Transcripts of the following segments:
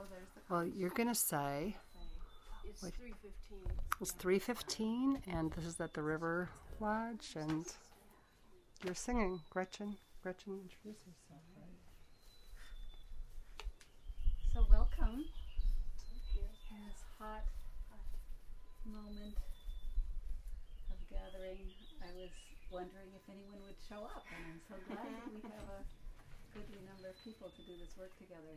Well, you're going to say... It's 3:15. It's 3:15, and this is at the River Lodge, and you're singing. Gretchen, introduce yourself, right? So welcome in this hot moment of gathering. I was wondering if anyone would show up, and I'm so glad that we have a goodly number of people to do this work together.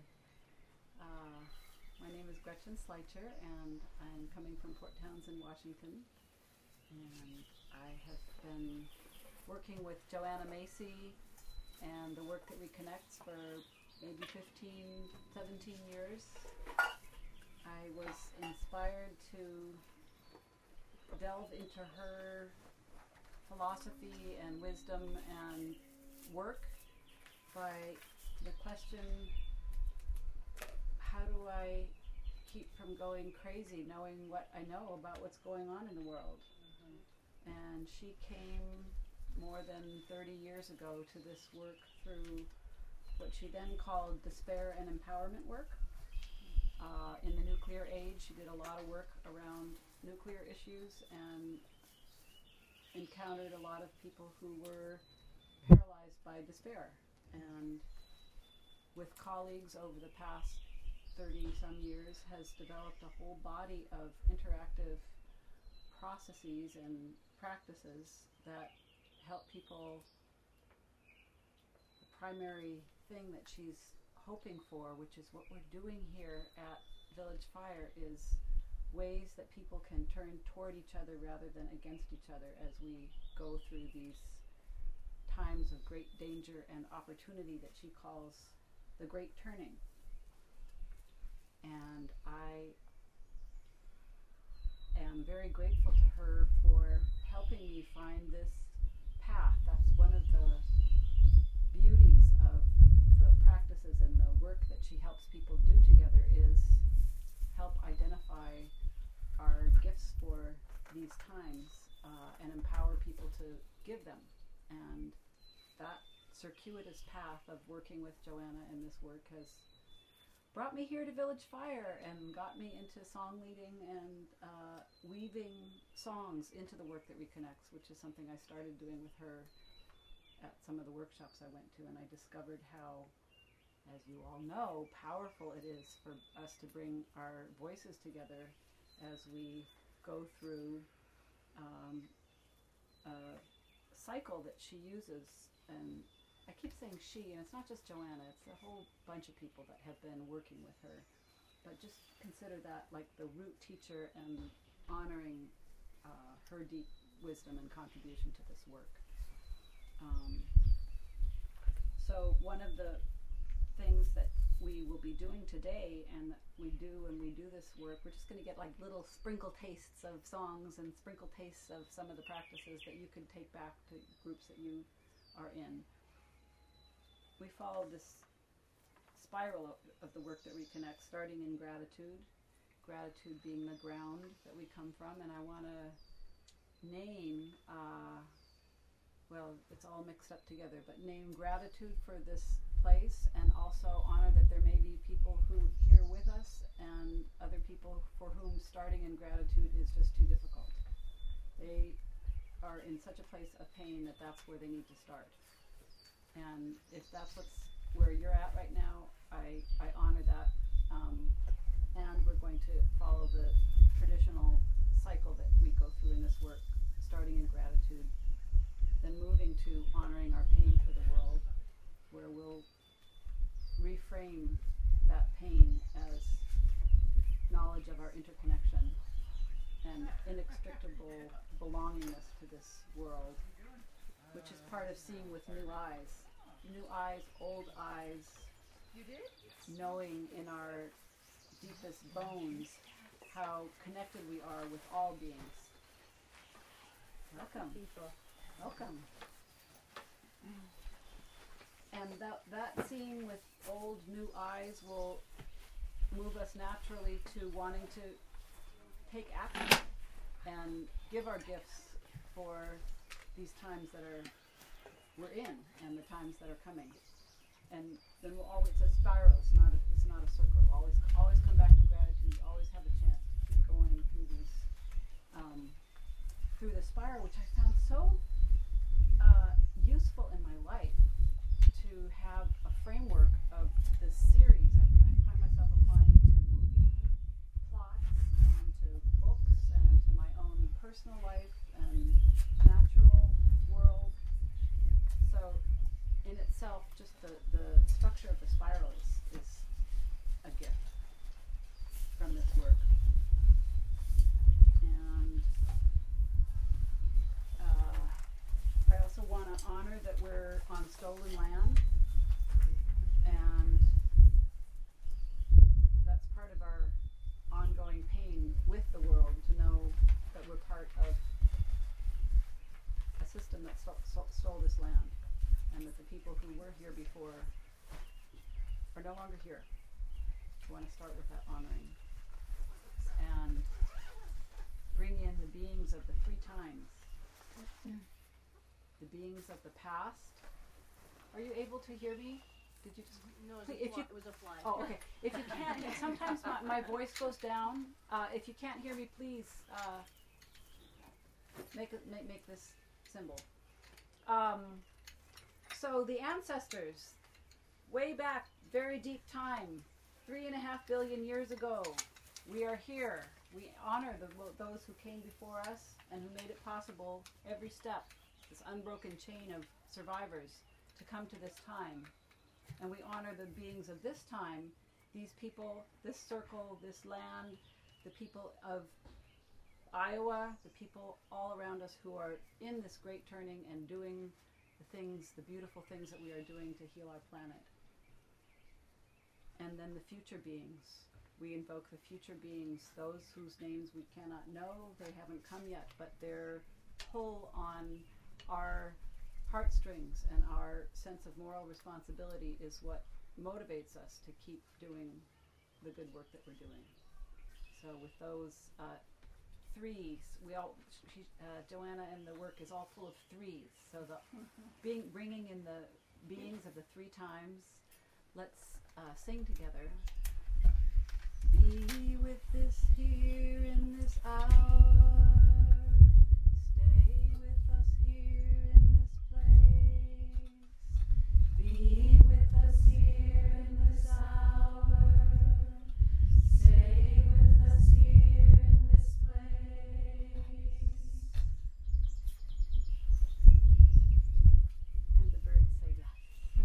My name is Gretchen Schleicher, and I'm coming from Port Townsend, Washington. And I have been working with Joanna Macy and the work that reconnects for maybe 15, 17 years. I was inspired to delve into her philosophy and wisdom and work by the question, how do I keep from going crazy knowing what I know about what's going on in the world? And she came more than 30 years ago to this work through what she then called despair and empowerment work. In the nuclear age, she did a lot of work around nuclear issues and encountered a lot of people who were paralyzed by despair. And with colleagues over the past 30-some years has developed a whole body of interactive processes and practices that help people. The primary thing that she's hoping for, which is what we're doing here at Village Fire, is ways that people can turn toward each other rather than against each other as we go through these times of great danger and opportunity that she calls the Great Turning. And I am very grateful to her for helping me find this path. That's one of the beauties of the practices and the work that she helps people do together, is help identify our gifts for these times and empower people to give them. And that circuitous path of working with Joanna in this work has brought me here to Village Fire and got me into song leading and weaving songs into the work that reconnects, which is something I started doing with her at some of the workshops I went to. And I discovered how, as you all know, powerful it is for us to bring our voices together as we go through a cycle that she uses. And I keep saying she, and it's not just Joanna, it's a whole bunch of people that have been working with her. But just consider that like the root teacher and honoring her deep wisdom and contribution to this work. So one of the things that we will be doing today, and we do when we do this work, we're just going to get like little sprinkle tastes of songs and sprinkle tastes of some of the practices that you can take back to groups that you are in. We follow this spiral of the work that reconnects, starting in gratitude being the ground that we come from. And I want to name, well, it's all mixed up together, but name gratitude for this place, and also honor that there may be people who here with us and other people for whom starting in gratitude is just too difficult. They are in such a place of pain that that's where they need to start. And if that's where you're at right now, I honor that. And we're going to follow the traditional cycle that we go through in this work, starting in gratitude, then moving to honoring our pain for the world, where we'll reframe that pain as knowledge of our interconnection and inextricable belongingness to this world, which is part of seeing with new eyes. New eyes, old eyes, knowing in our deepest bones how connected we are with all beings. Welcome. Welcome. And that seeing with old, new eyes will move us naturally to wanting to take action and give our gifts for these times that we're in and the times that are coming. And then we'll always, it's a spiral, it's not a circle, always come through the spiral, which I found so useful in my life to have a framework of this series. I find myself applying it to movie plots and to books and to my own personal life and natural world. So in itself, just the structure of the spiral is a gift from this work. And I also want to honor that we're on stolen land, and that's part of our ongoing pain with the world, to know that we're part of a system that stole this land, and that the people who were here before are no longer here. I want to start with that honoring and bring in the beings of the three times. The beings of the past. Are you able to hear me? Did you just... No, it was a fly. Oh, okay. If you can't, sometimes my voice goes down. If you can't hear me, please make this symbol. So the ancestors, way back, very deep time, 3.5 billion years ago, we are here. We honor those who came before us and who made it possible every step, this unbroken chain of survivors, to come to this time. And we honor the beings of this time, these people, this circle, this land, the people of Iowa, the people all around us who are in this great turning and doing the things, the beautiful things that we are doing to heal our planet. And then the future beings. We invoke the future beings, those whose names we cannot know, they haven't come yet, but their pull on our heartstrings and our sense of moral responsibility is what motivates us to keep doing the good work that we're doing. So with those threes, Joanna and the work is all full of threes. So the bringing in the beings of the three times. Let's sing together. Be with this here in this hour. Stay with us here in this place. Be with us here in this hour. Stay with us here in this place. And the birds say yes.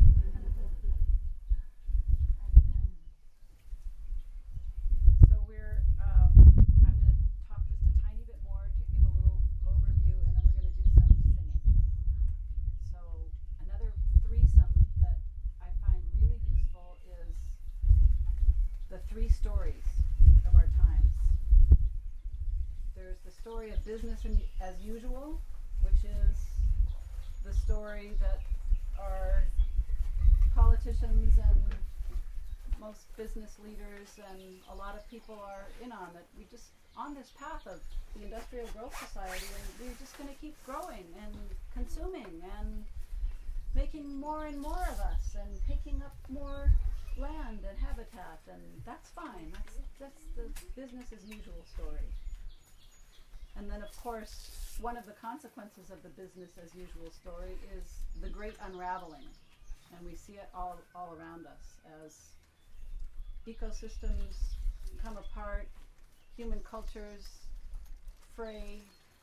So I'm going to talk just a tiny bit more to give a little overview, and then we're going to do some singing. So another threesome that I find really useful is the three stories of our times. There's the story of business as usual, which is the story that our politicians and most business leaders and a lot of people are in on, that we just on this path of the industrial growth society, and we're just going to keep growing and consuming and making more and more of us and taking up more land and habitat, and that's fine. That's the business as usual story. And then of course one of the consequences of the business as usual story is the great unraveling, and we see it all around us as ecosystems come apart, human cultures fray,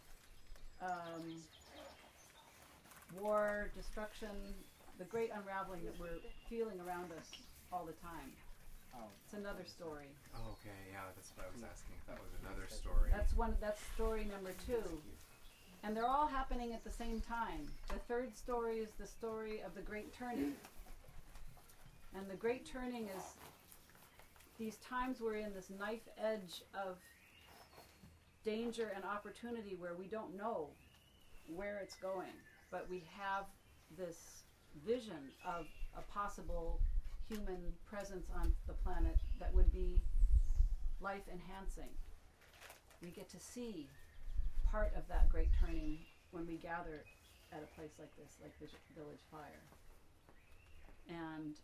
war, destruction, the great unraveling that we're feeling around us all the time. It's another story. Oh, okay, yeah, that's what I was asking. That was another story. That's story number 2. And they're all happening at the same time. The third story is the story of the Great Turning. And the Great Turning is these times we're in, this knife edge of danger and opportunity where we don't know where it's going, but we have this vision of a possible human presence on the planet that would be life enhancing. We get to see part of that great turning when we gather at a place like this, like the Village Fire. And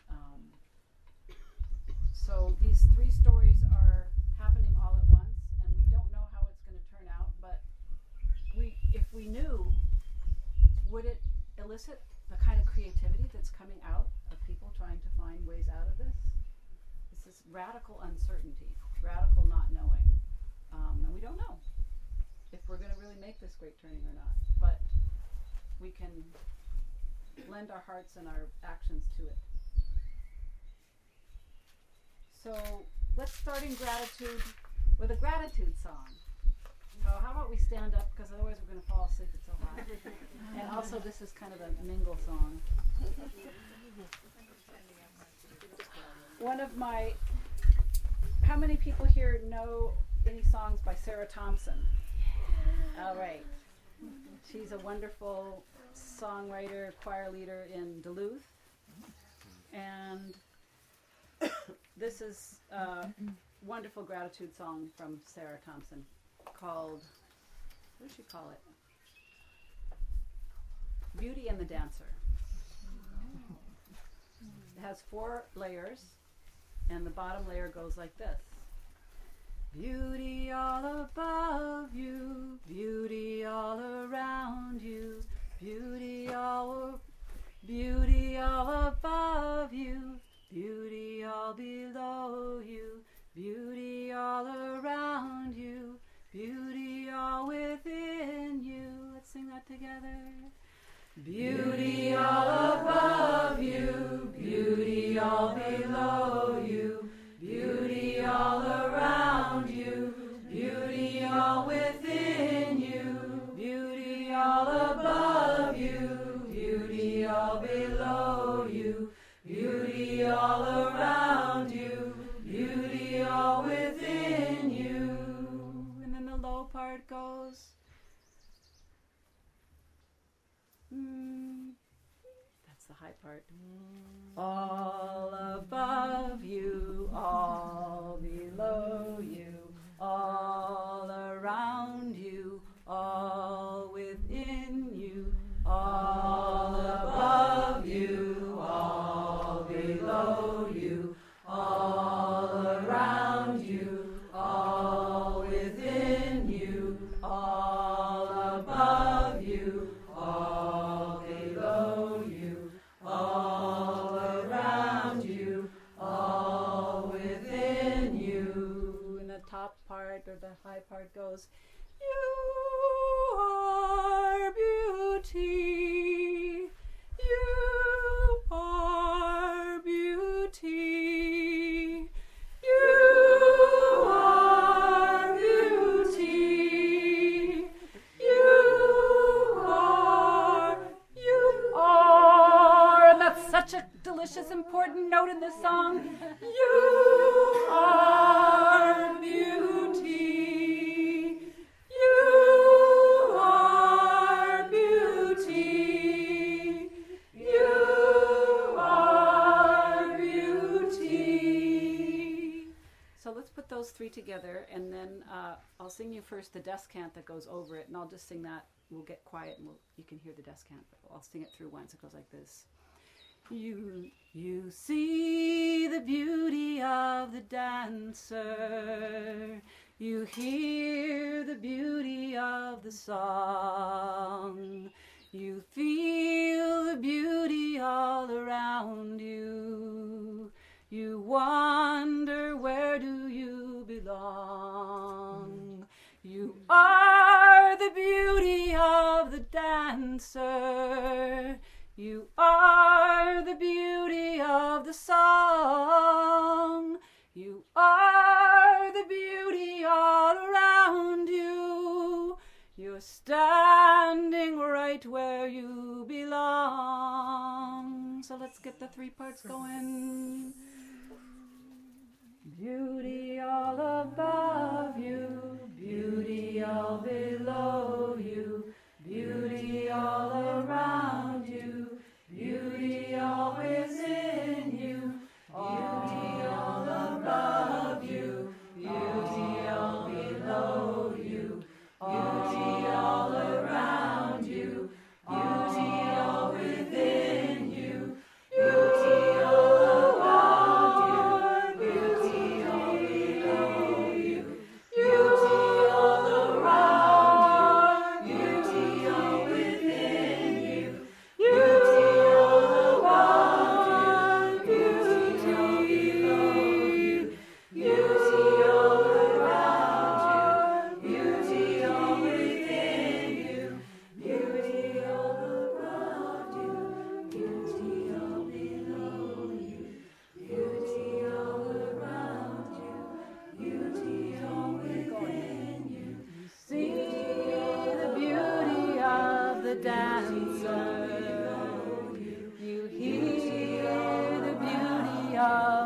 so these three stories are happening all at once, and we don't know how it's going to turn out, but if elicit the kind of creativity that's coming out of people trying to find ways out of this. It's this radical uncertainty, radical not knowing. And we don't know if we're going to really make this great turning or not. But we can lend our hearts and our actions to it. So let's start in gratitude with a gratitude song. So how about we stand up, because otherwise we're going to fall asleep, it's so hot. And also this is kind of a mingle song. One of my, how many people here know any songs by Sarah Thompson? All right. She's a wonderful songwriter, choir leader in Duluth. And this is a wonderful gratitude song from Sarah Thompson called, what does she call it? Beauty and the Dancer. It has 4 layers, and the bottom layer goes like this. Beauty all above you, beauty all around you, beauty all above you, beauty all below you, beauty all around you, beauty all within you. Let's sing that together. Beauty all above you, beauty all below you, beauty all around you, beauty all within you, beauty all above you, beauty all below you, beauty all around you, beauty all within you. And then the low part goes. That's the high part. All above you, all below you, all around you, all within you, all above you, all below you, all around you, all within you, all above you, all below you, all around you, all within you. And the top part or the high part goes, you are beauty, you are beauty, you are beauty, you are, and that's such a delicious, important note in this song. You are beauty, you are beauty, you are beauty. So let's put those 3 together, and then I'll sing you first the descant that goes over it, and I'll just sing that. We'll get quiet, and you can hear the descant, but I'll sing it through once. It goes like this. You see the beauty of the dancer. You hear the beauty of the song. You feel the beauty all around you. You wonder, where do you belong? You are the beauty of the dancer. You are the beauty of the song. You are the beauty all around you. You're standing right where you belong. So let's get the 3 parts going. Beauty all above you, beauty all below you, beauty all around you, beauty all within you, beauty all above you, beauty all below you, beauty all around you, beauty all within you, beauty all above you.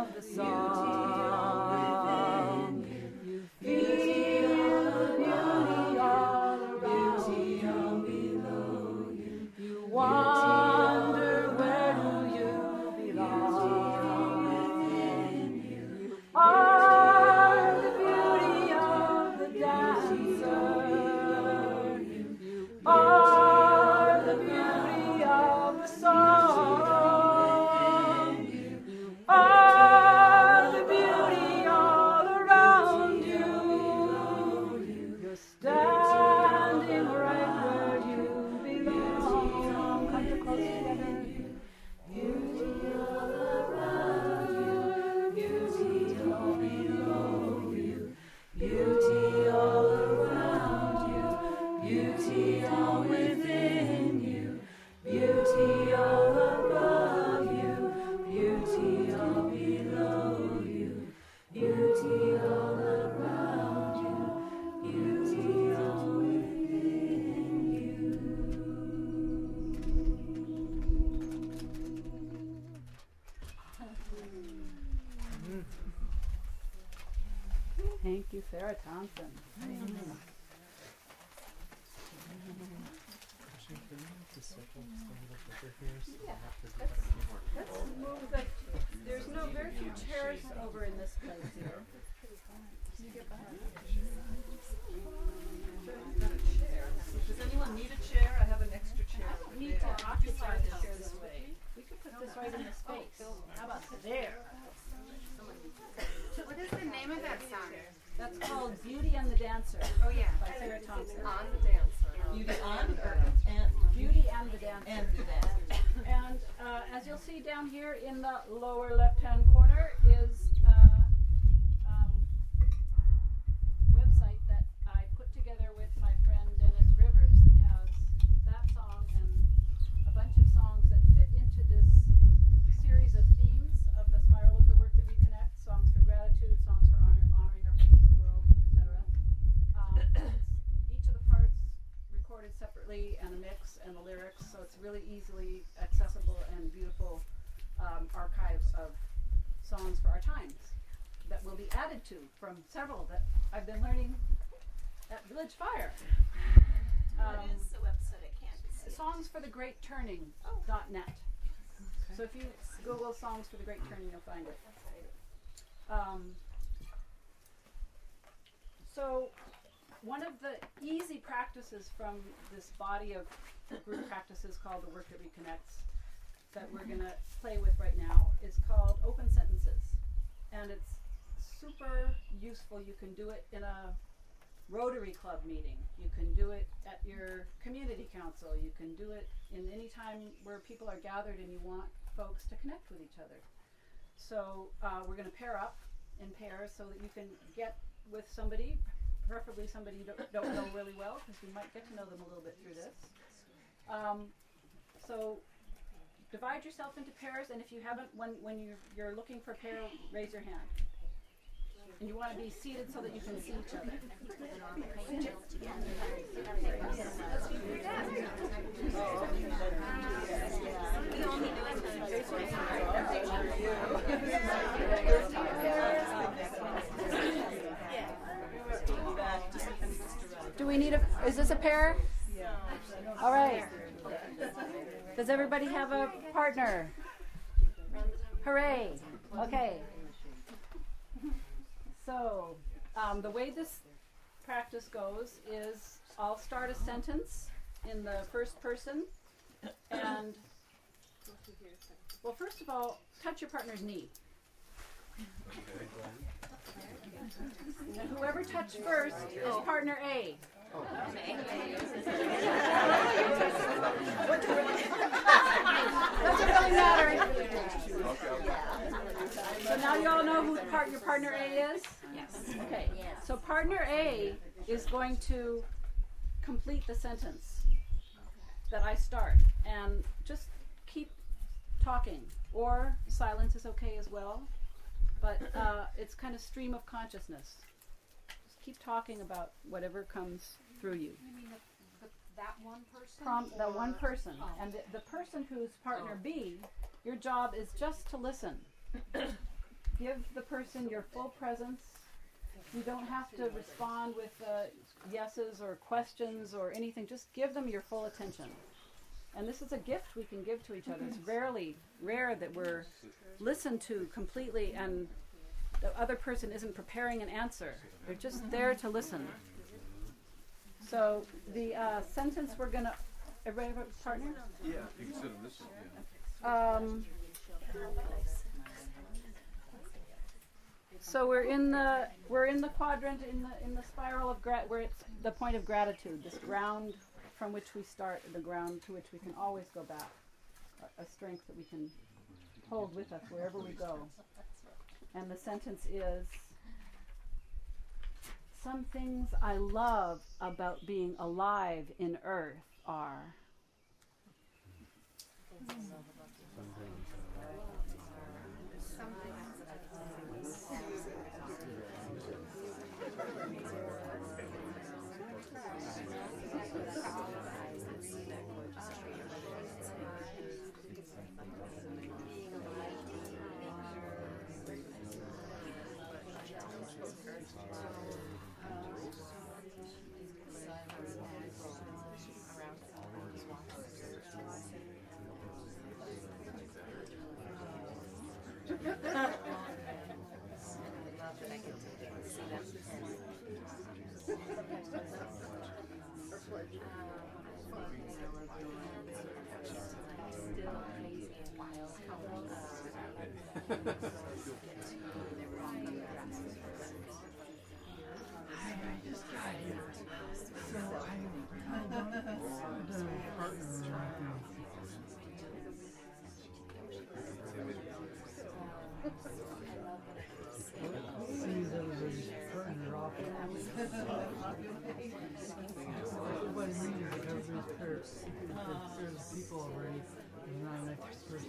of the song. You feel the beauty all around you. You wonder where do you belong. You are the beauty of the dancer. You are the beauty of the song. You are the beauty all around you. You're standing right where you belong. Come too close together. Beauty all around you. Beauty all below you. Beauty all around you. Beauty all within you. Beauty all above you. Beauty all below you. Beauty all around you. Beauty all within you. Thank you, Sarah Thompson. Let's move the. There's no very few chairs over in this place here. Can you get behind? Does anyone need a chair? I have an extra chair. We need to occupy this chair this way. We could put this right in this space. How about there? What is the name of that song? That's called Beauty and the Dancer Oh yeah, by Sarah Thompson. On the Dancer. Beauty on and Beauty and the Dancer. and the dance. And as you'll see down here in the lower left-hand corner is website that I put together with my friend Dennis Rivers that has that song and a bunch of songs that fit into this series of themes of the spiral of the work that we connect, songs for gratitude, songs for honoring our purpose for the world, etc. Each of the parts recorded separately and a mix and the lyrics, so it's really easily accessible and beautiful archives of songs for our times that will be added to from several that I've been learning at Village Fire. What is the website? I can't see. Songsforthegreatturning.net. So if you Google Songs for the Great Turning, you'll find it. So one of the easy practices from this body of group practices called The Work That Reconnects that we're going to play with right now is called Open Sentences. And it's super useful. You can do it in a Rotary Club meeting. You can do it at your community council. You can do it in any time where people are gathered and you want folks to connect with each other. So we're going to pair up in pairs so that you can get with somebody, preferably somebody you don't know really well, because you might get to know them a little bit through this. So divide yourself into pairs, and if you haven't, when you're looking for a pair, raise your hand. And you want to be seated so that you can see each other. Do we need is this a pair? All right. Does everybody have a partner? Hooray. Okay. So, the way this practice goes is I'll start a sentence in the first person, and, well, first of all, touch your partner's knee. And whoever touched first is partner A. Doesn't really matter. So now you all know who your partner A is? Yes. Okay. So partner A is going to complete the sentence that I start, and just keep talking, or silence is okay as well. But it's kind of stream of consciousness. Just keep talking about whatever comes through you. You mean that one person? That one person. Oh. And the person who's partner B, your job is just to listen. give the person your full presence. You don't have to respond with yeses or questions or anything. Just give them your full attention. And this is a gift we can give to each other. It's rare that we're listened to completely and the other person isn't preparing an answer. They're just there to listen. So the sentence we're going to... Everybody have a partner? Yeah, you can sit on this one. So we're in the quadrant in the spiral of where it's the point of gratitude, this ground from which we start, the ground to which we can always go back, a strength that we can hold with us wherever we go. And the sentence is, some things I love about being alive in earth are... People already, not an extra person.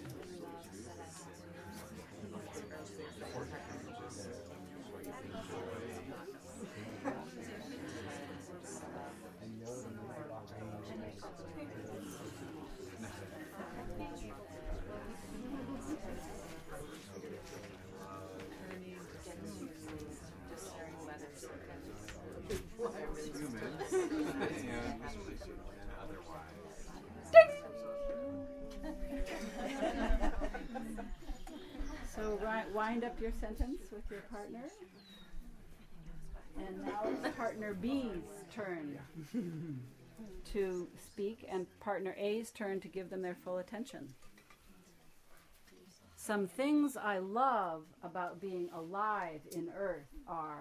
So wind up your sentence with your partner. And now it's partner B's turn to speak and partner A's turn to give them their full attention. Some things I love about being alive in earth are...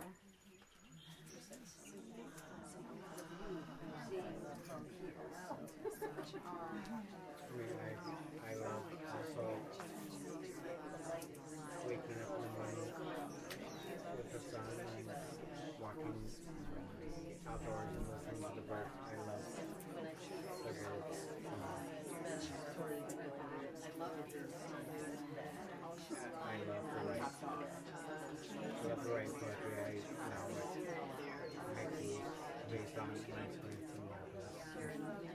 I love also waking up in the morning with the sun and walking outdoors and listening to the birds. I love the birds. I love to write. I love to write poetry. I now write based on my experience in Lapis.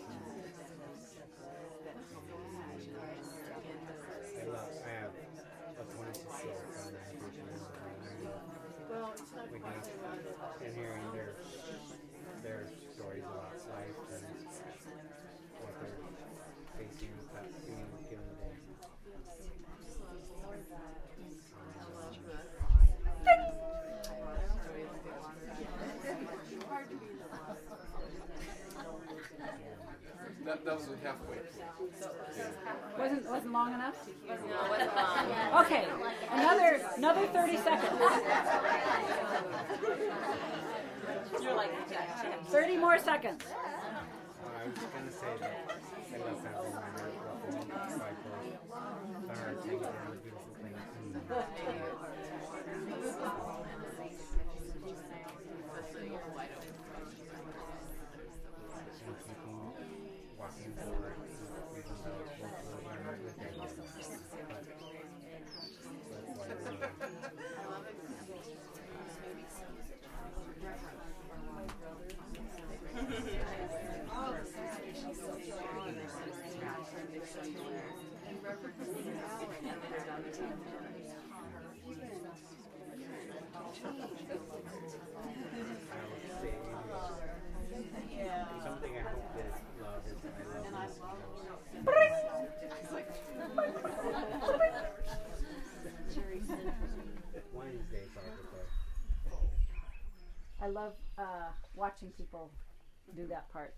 I have a 26-year-old on meditation and I love waking up and hearing their stories about life and what they're facing with that given day. That was halfway. Wasn't long enough? No, it wasn't long. Okay, another 30 seconds. You're like, 30 more seconds. I was going to say that I love having my heart ruffled by the heart taking on the beautiful things. Walking forward, even though it's hopefully I'm not with them. One of these days I'll get there. I love watching people do that part.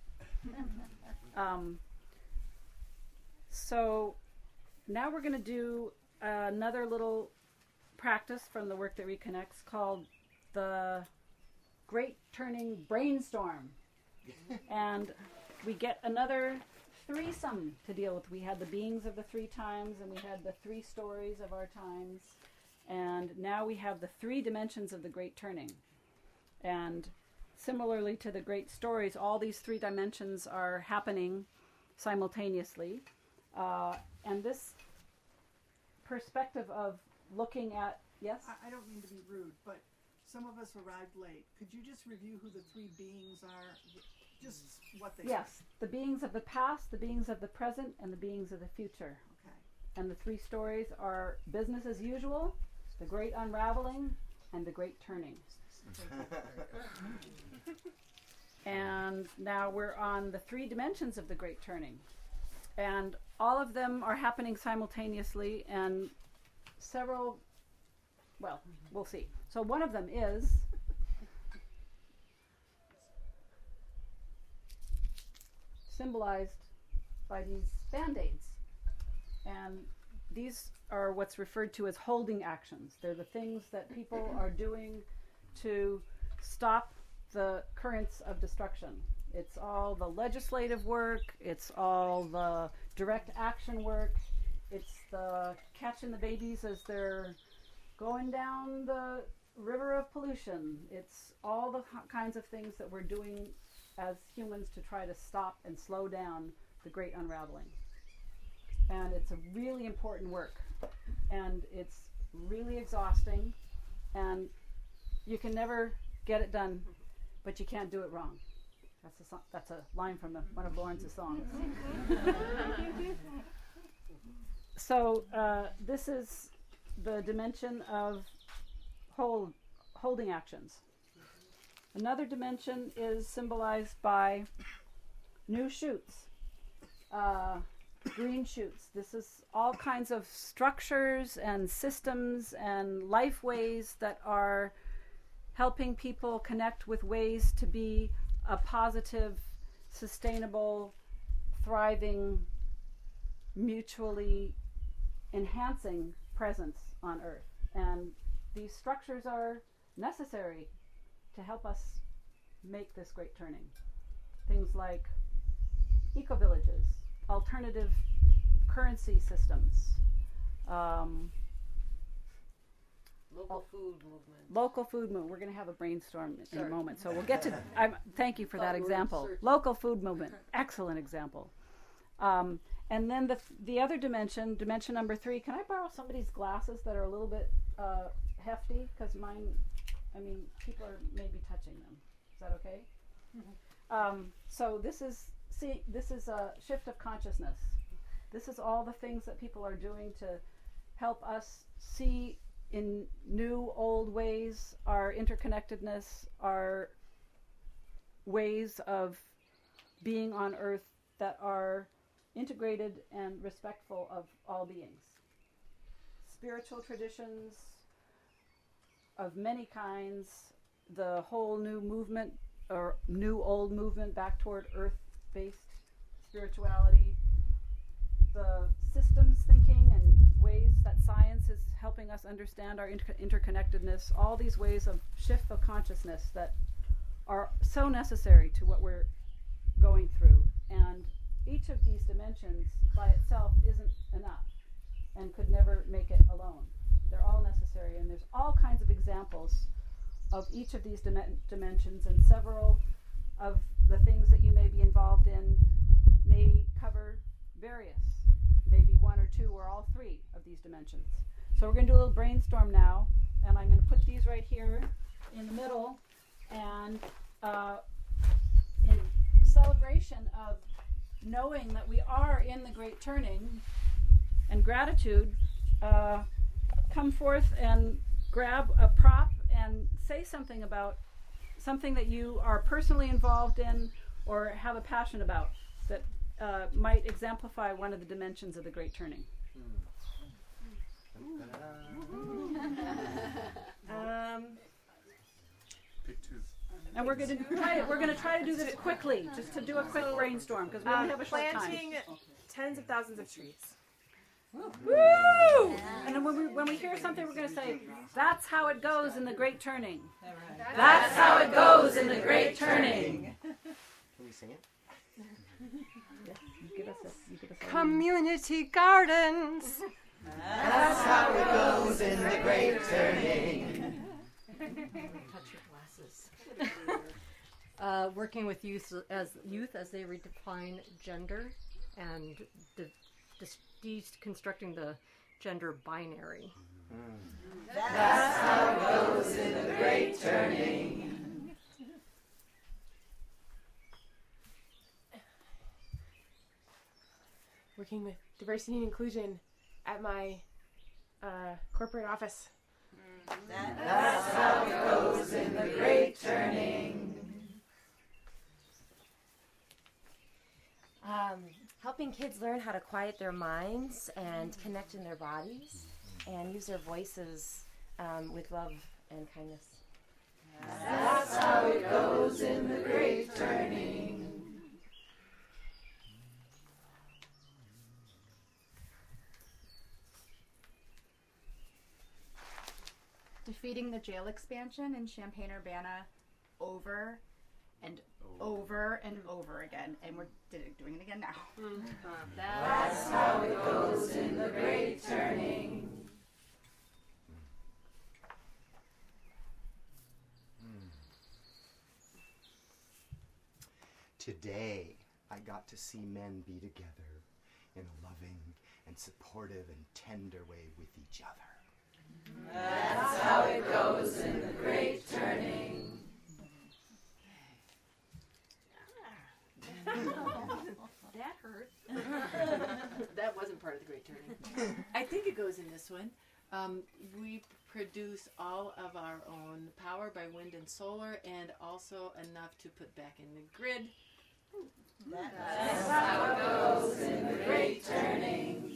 So now we're going to do another little practice from the work that reconnects called the Great Turning Brainstorm. And we get another threesome to deal with. We had the beings of the 3 times, and we had the 3 stories of our times, and now we have the 3 dimensions of the Great Turning. And similarly to the great stories, all these 3 dimensions are happening simultaneously. And this perspective of looking at, yes? I don't mean to be rude, but some of us arrived late. Could you just review who the 3 beings are? Just what they are. Yes, the beings of the past, the beings of the present, and the beings of the future. Okay. And the 3 stories are business as usual, the great unraveling, and the great turning. And now we're on the 3 dimensions of the great turning. And all of them are happening simultaneously, and several, well, we'll see. So one of them is symbolized by these Band-Aids. And these are what's referred to as holding actions. They're the things that people are doing to stop the currents of destruction. It's all the legislative work, it's all the direct action work, it's the catching the babies as they're going down the river of pollution. It's all the kinds of things that we're doing as humans to try to stop and slow down the great unraveling. And it's a really important work, and it's really exhausting, and you can never get it done, but you can't do it wrong. That's a line from one of Lawrence's songs. So this is the dimension of holding actions. Another dimension is symbolized by new shoots, green shoots. This is all kinds of structures and systems and life ways that are helping people connect with ways to be a positive, sustainable, thriving, mutually enhancing presence on Earth. And these structures are necessary to help us make this great turning. Things like eco-villages, alternative currency systems, local food movement. We're going to have a brainstorm in a moment, so we'll get to. Thank you for that example. Local food movement, excellent example. And then the other dimension number 3. Can I borrow somebody's glasses that are a little bit hefty? Because mine, people are maybe touching them. Is that okay? Mm-hmm. So this is a shift of consciousness. This is all the things that people are doing to help us see in new, old ways our interconnectedness, our ways of being on Earth that are integrated and respectful of all beings. Spiritual traditions of many kinds, the whole new movement or new old movement back toward Earth-based spirituality, the systems thinking and ways that science is helping us understand our interconnectedness, all these ways of shift of consciousness that are so necessary to what we're going through. And each of these dimensions by itself isn't enough and could never make it alone. They're all necessary, and there's all kinds of examples of each of these dimensions, and several of the things that you may be involved in may cover various, maybe 1 or 2 or all 3 of these dimensions. So we're going to do a little brainstorm now, and I'm going to put these right here in the middle, and in celebration of knowing that we are in the great turning and gratitude, come forth and grab a prop and say something about something that you are personally involved in or have a passion about that might exemplify one of the dimensions of the great turning. And we're going to try to do this quickly, just to do a quick brainstorm, because we only have a short time. Planting tens of thousands of trees. Woo! And then when we hear something, we're going to say, that's how it goes in the Great Turning. That's how it goes in the Great Turning. Can we sing it? You give us a Community gardens. That's how it goes in the Great Turning. Touch your glasses. Working with youth as they redefine gender and deconstructing the gender binary. That's how it goes in the Great Turning. Working with diversity and inclusion at my corporate office. That's how it goes in the Great Turning. Helping kids learn how to quiet their minds and connect in their bodies and use their voices with love and kindness. That's how it goes in the Great Turning. Defeating the jail expansion in Champaign-Urbana over and over and over again. And we're doing it again now. That's how it goes in the Great Turning. Today, I got to see men be together in a loving and supportive and tender way with each other. That's how it goes in the Great Turning. That hurt. That wasn't part of the Great Turning. I think it goes in this one. We produce all of our own power by wind and solar, and also enough to put back in the grid. That's how it goes in the Great Turning.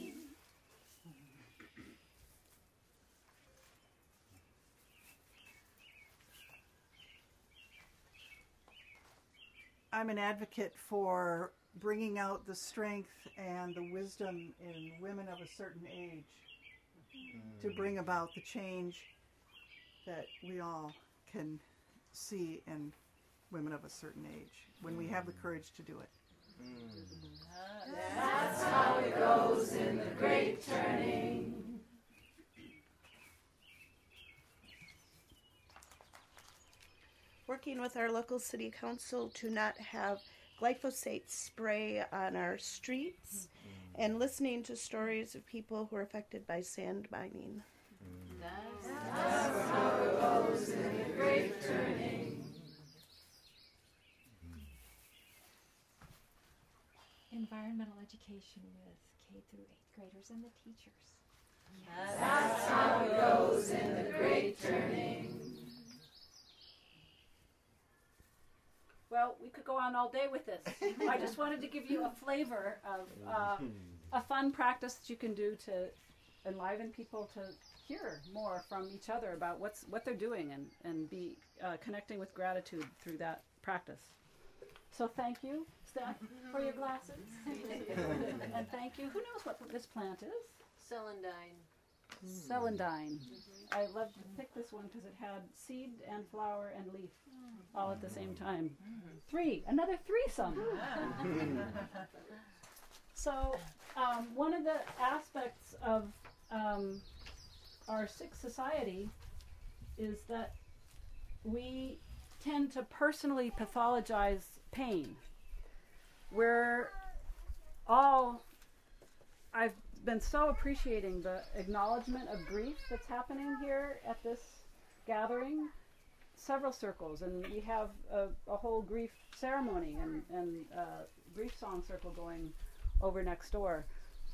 I'm an advocate for bringing out the strength and the wisdom in women of a certain age to bring about the change that we all can see in women of a certain age when we have the courage to do it. That's how it goes in the Great Turning. Working with our local city council to not have glyphosate spray on our streets and listening to stories of people who are affected by sand mining. That's how it goes in the Great Turning. Environmental education with K through 8th graders and the teachers. That's how it goes in the Great Turning. Well, we could go on all day with this. I just wanted to give you a flavor of a fun practice that you can do to enliven people to hear more from each other about what they're doing and be connecting with gratitude through that practice. So thank you, Steph, for your glasses. And thank you. Who knows what this plant is? Celandine. Celandine. I loved to pick this one because it had seed and flower and leaf all at the same time. Another threesome. So one of the aspects of our Sikh society is that we tend to personally pathologize pain. I've been so appreciating the acknowledgement of grief that's happening here at this gathering. Several circles, and we have a whole grief ceremony and grief song circle going over next door.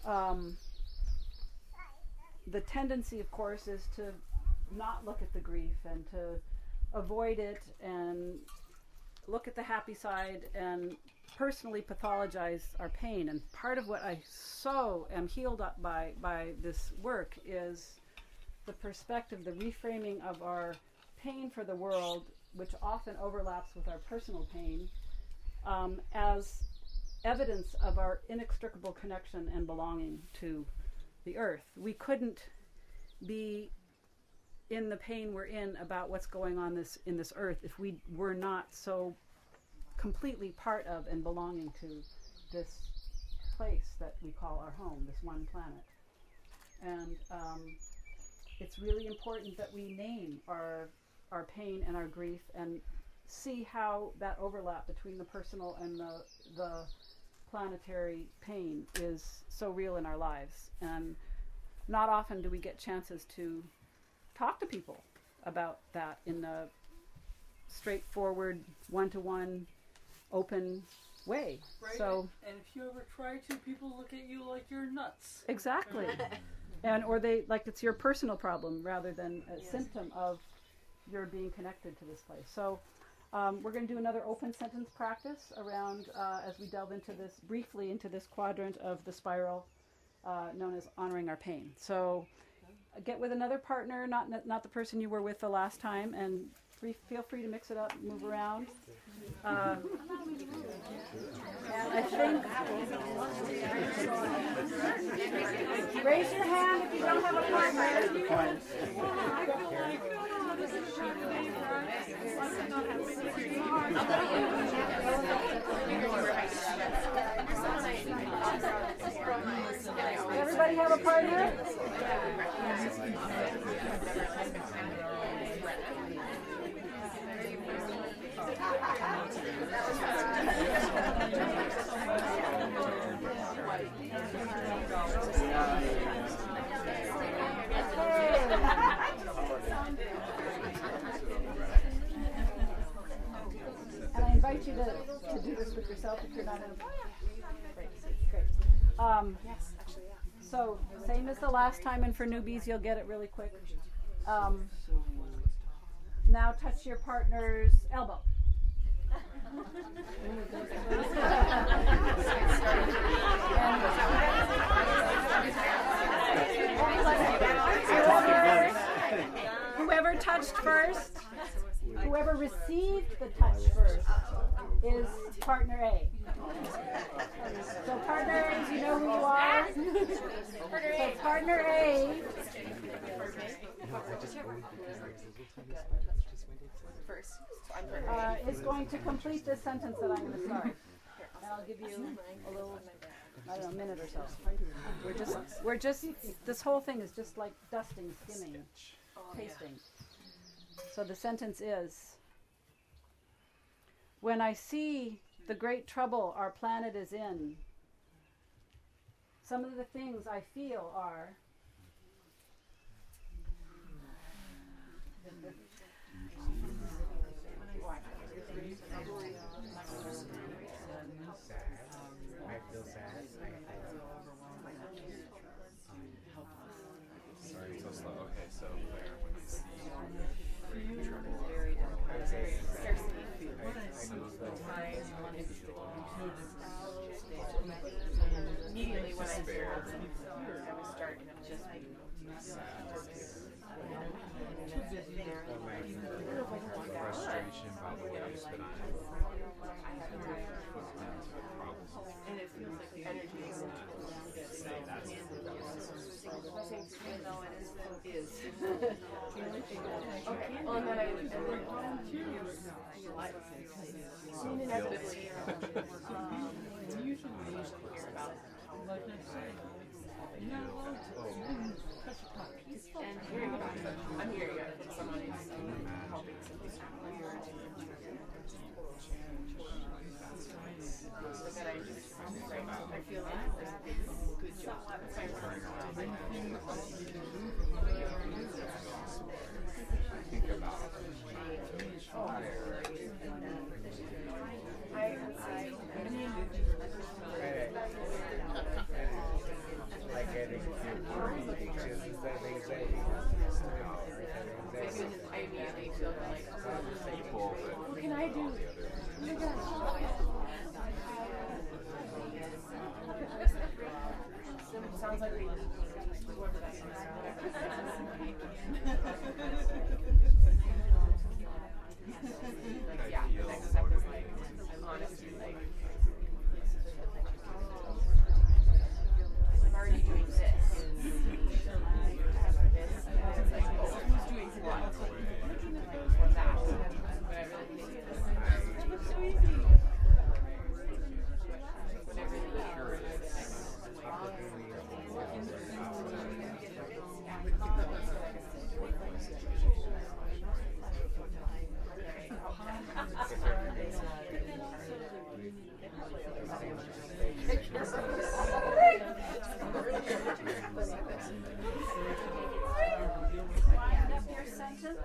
The tendency, of course, is to not look at the grief and to avoid it and look at the happy side and personally pathologize our pain. And part of what I so am healed up by this work is the perspective, the reframing of our pain for the world, which often overlaps with our personal pain, as evidence of our inextricable connection and belonging to the earth. We couldn't be in the pain we're in about what's going on in this earth if we were not so completely part of and belonging to this place that we call our home, this one planet. And it's really important that we name our pain and our grief and see how that overlap between the personal and the planetary pain is so real in our lives. And not often do we get chances to talk to people about that in a straightforward, one-to-one, open way. Right. So, and if you ever try to, people look at you like you're nuts. exactly. Or they, like, it's your personal problem rather than a symptom of your being connected to this place. So we're going to do another open sentence practice around, as we delve into this, briefly into this quadrant of the spiral known as honoring our pain. So get with another partner, not the person you were with the last time, and feel free to mix it up, move around. And I think, raise your hand if you don't have a partner. Everybody have a partner? And I invite you to do this with yourself if you're not in a great. Yes, actually, yeah. So, same as the last time, and for newbies, you'll get it really quick. Now touch your partner's elbow. Whoever touched first, whoever received the touch first, is partner A. So partner A, you know who you are? So partner A is going to complete this sentence that I'm going to start. And I'll give you a little, I don't know, minute or so. We're just, this whole thing is just like dusting, skimming, tasting. So the sentence is, when I see the great trouble our planet is in, some of the things I feel are I feel sad. Sorry, so slow. Okay, so where when I see great trouble, immediately when I hear it, I would start just frustration, probably, but and it feels like the energy is say that's even though it is. Okay. Well, and then I inevitably hear about and hearing about it, I'm hearing it from someone who's helping something so that I feel like there's a good job. think about like having anxious instead of anxiety. I immediately feel like people what can I do? Oh my gosh. sounds like whoever that is.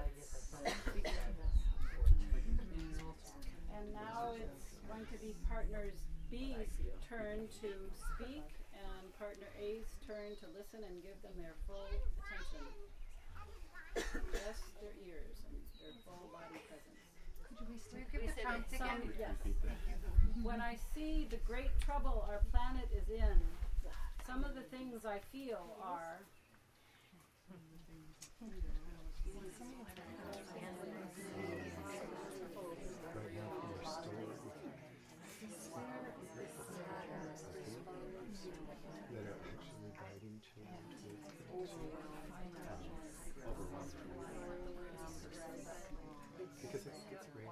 And now it's going to be partners B's turn to speak and partner A's turn to listen and give them their full attention. Just their ears and their full body presence. Could we repeat the prompts again? Yes. When I see the great trouble our planet is in, some of the things I feel are that are actually guiding children to overwhelm because it's great.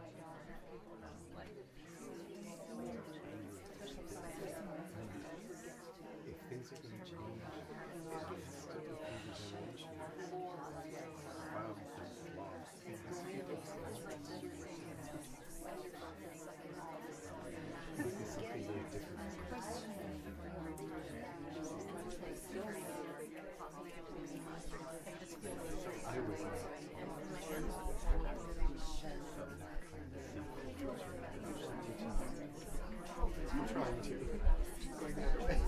If things are going to change, it has to go through the generation. Wow, because lost. It has to go it's something very different. I was not I'm trying to. Going that way.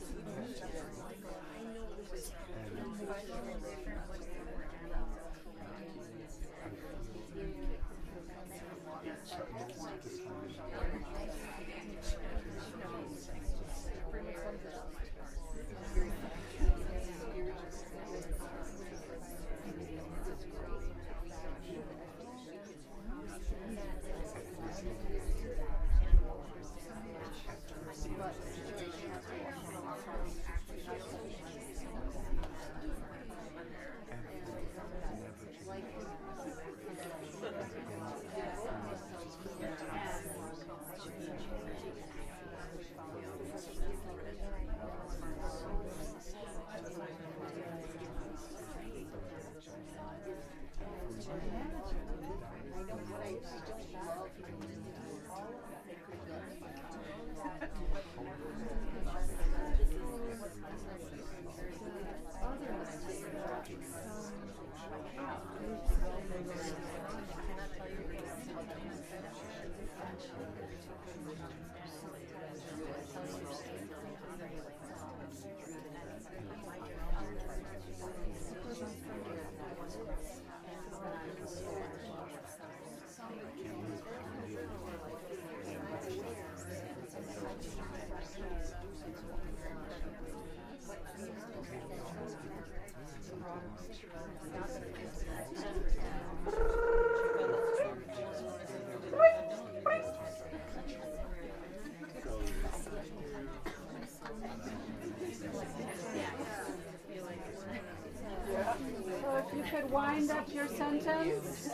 So if you could wind up your sentence.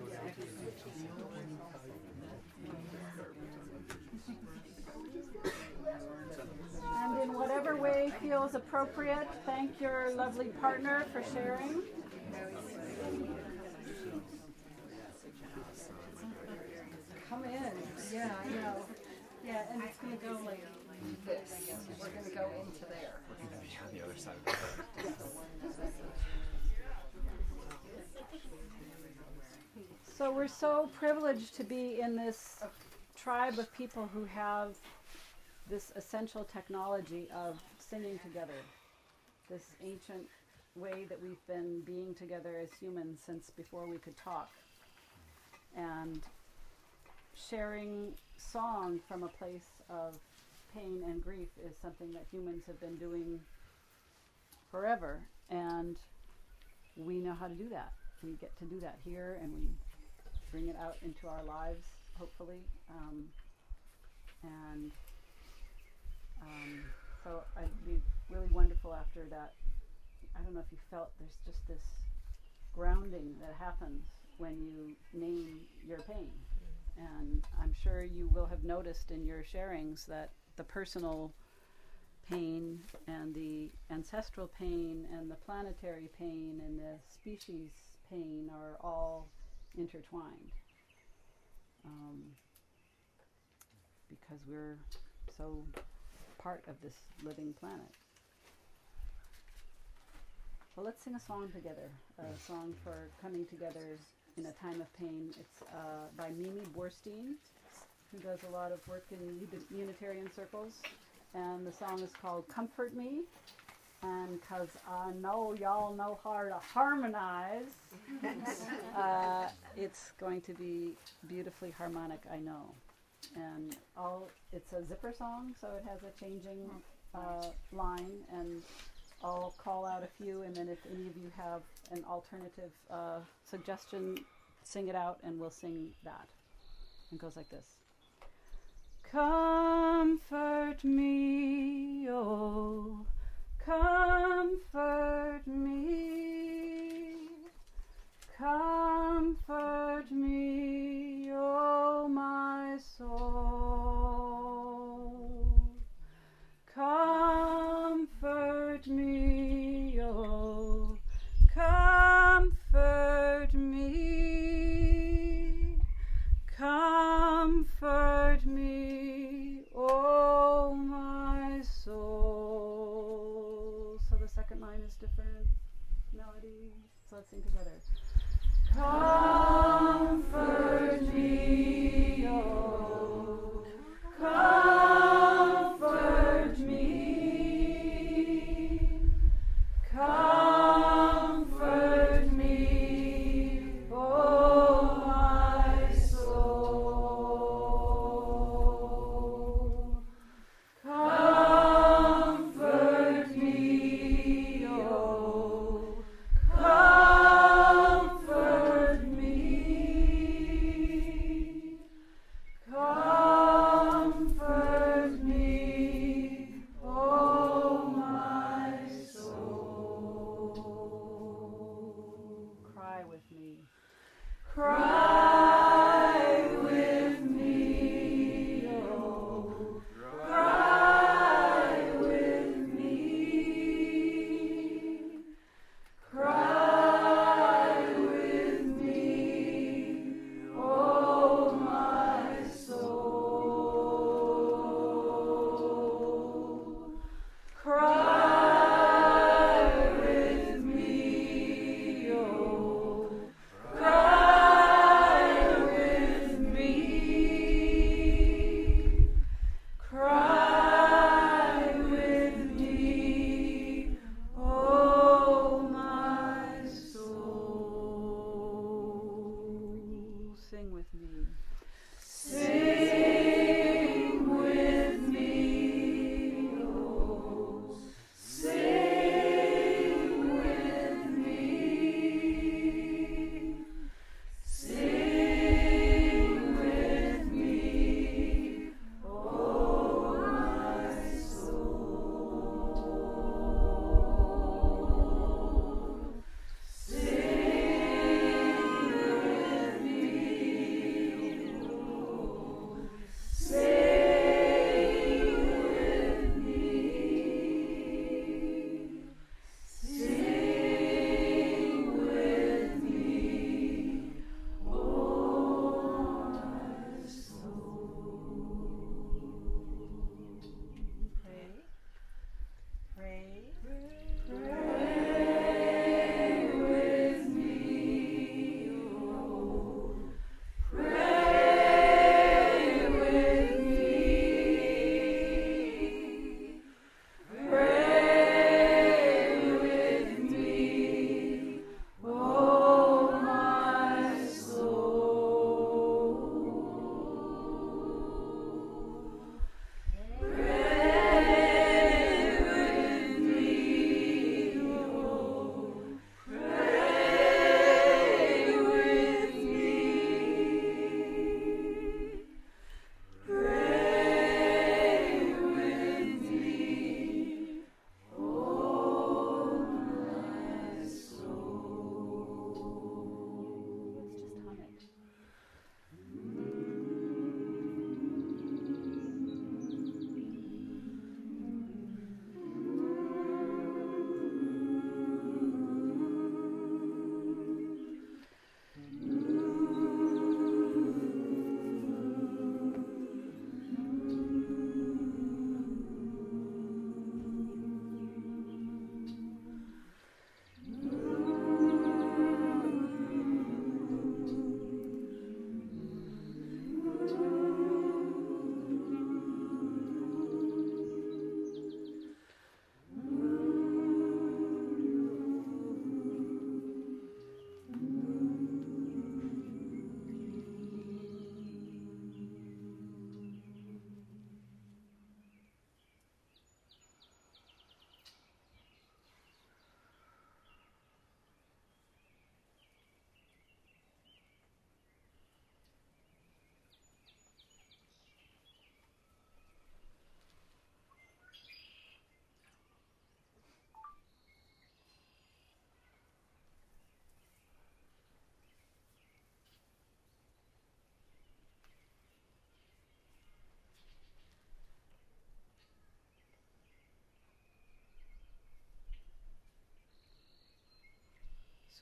And in whatever way feels appropriate, thank your lovely partner for sharing. Come in. Yeah, I know. Yeah, and it's going to go like this. We're going to go into there. We're going to be on the other side of the bed. So we're so privileged to be in this tribe of people who have this essential technology of singing together, this ancient way that we've been being together as humans since before we could talk, and sharing song from a place of pain and grief is something that humans have been doing forever, and we know how to do that. We get to do that here, and we bring it out into our lives, hopefully. So I'd be really wonderful after that. I don't know if you felt there's just this grounding that happens when you name your pain. And I'm sure you will have noticed in your sharings that the personal pain and the ancestral pain and the planetary pain and the species pain are all intertwined. Because we're so part of this living planet. Well, let's sing a song together, a song for coming together in a time of pain. It's by Mimi Borstein, who does a lot of work in Unitarian circles. And the song is called Comfort Me. And because I know y'all know how to harmonize, it's going to be beautifully harmonic, I know. And it's a zipper song, so it has a changing line, and I'll call out a few, and then if any of you have an alternative suggestion, sing it out, and we'll sing that. It goes like this. Comfort me, oh, comfort me, comfort me, oh my soul. Comfort me, oh, comfort me, comfort me, oh my soul. So the second line is different melody. So let's sing together. Comfort me, oh, comfort me, comfort me, oh my soul. Comfort me, oh, comfort me, comfort me, oh my soul. Cry with me. Cry with me, oh, cry with me, cry with me, oh my soul. Cry with me, oh, cry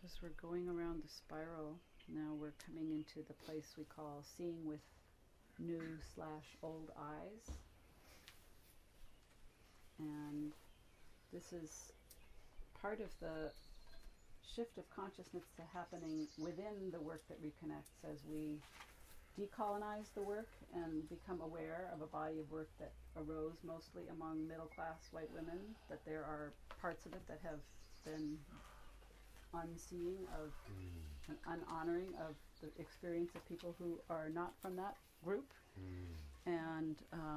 So as we're going around the spiral, now we're coming into the place we call seeing with new/old eyes. And this is part of the shift of consciousness happening within the work that reconnects as we decolonize the work and become aware of a body of work that arose mostly among middle-class white women, that there are parts of it that have been unseeing of an unhonoring of the experience of people who are not from that group. And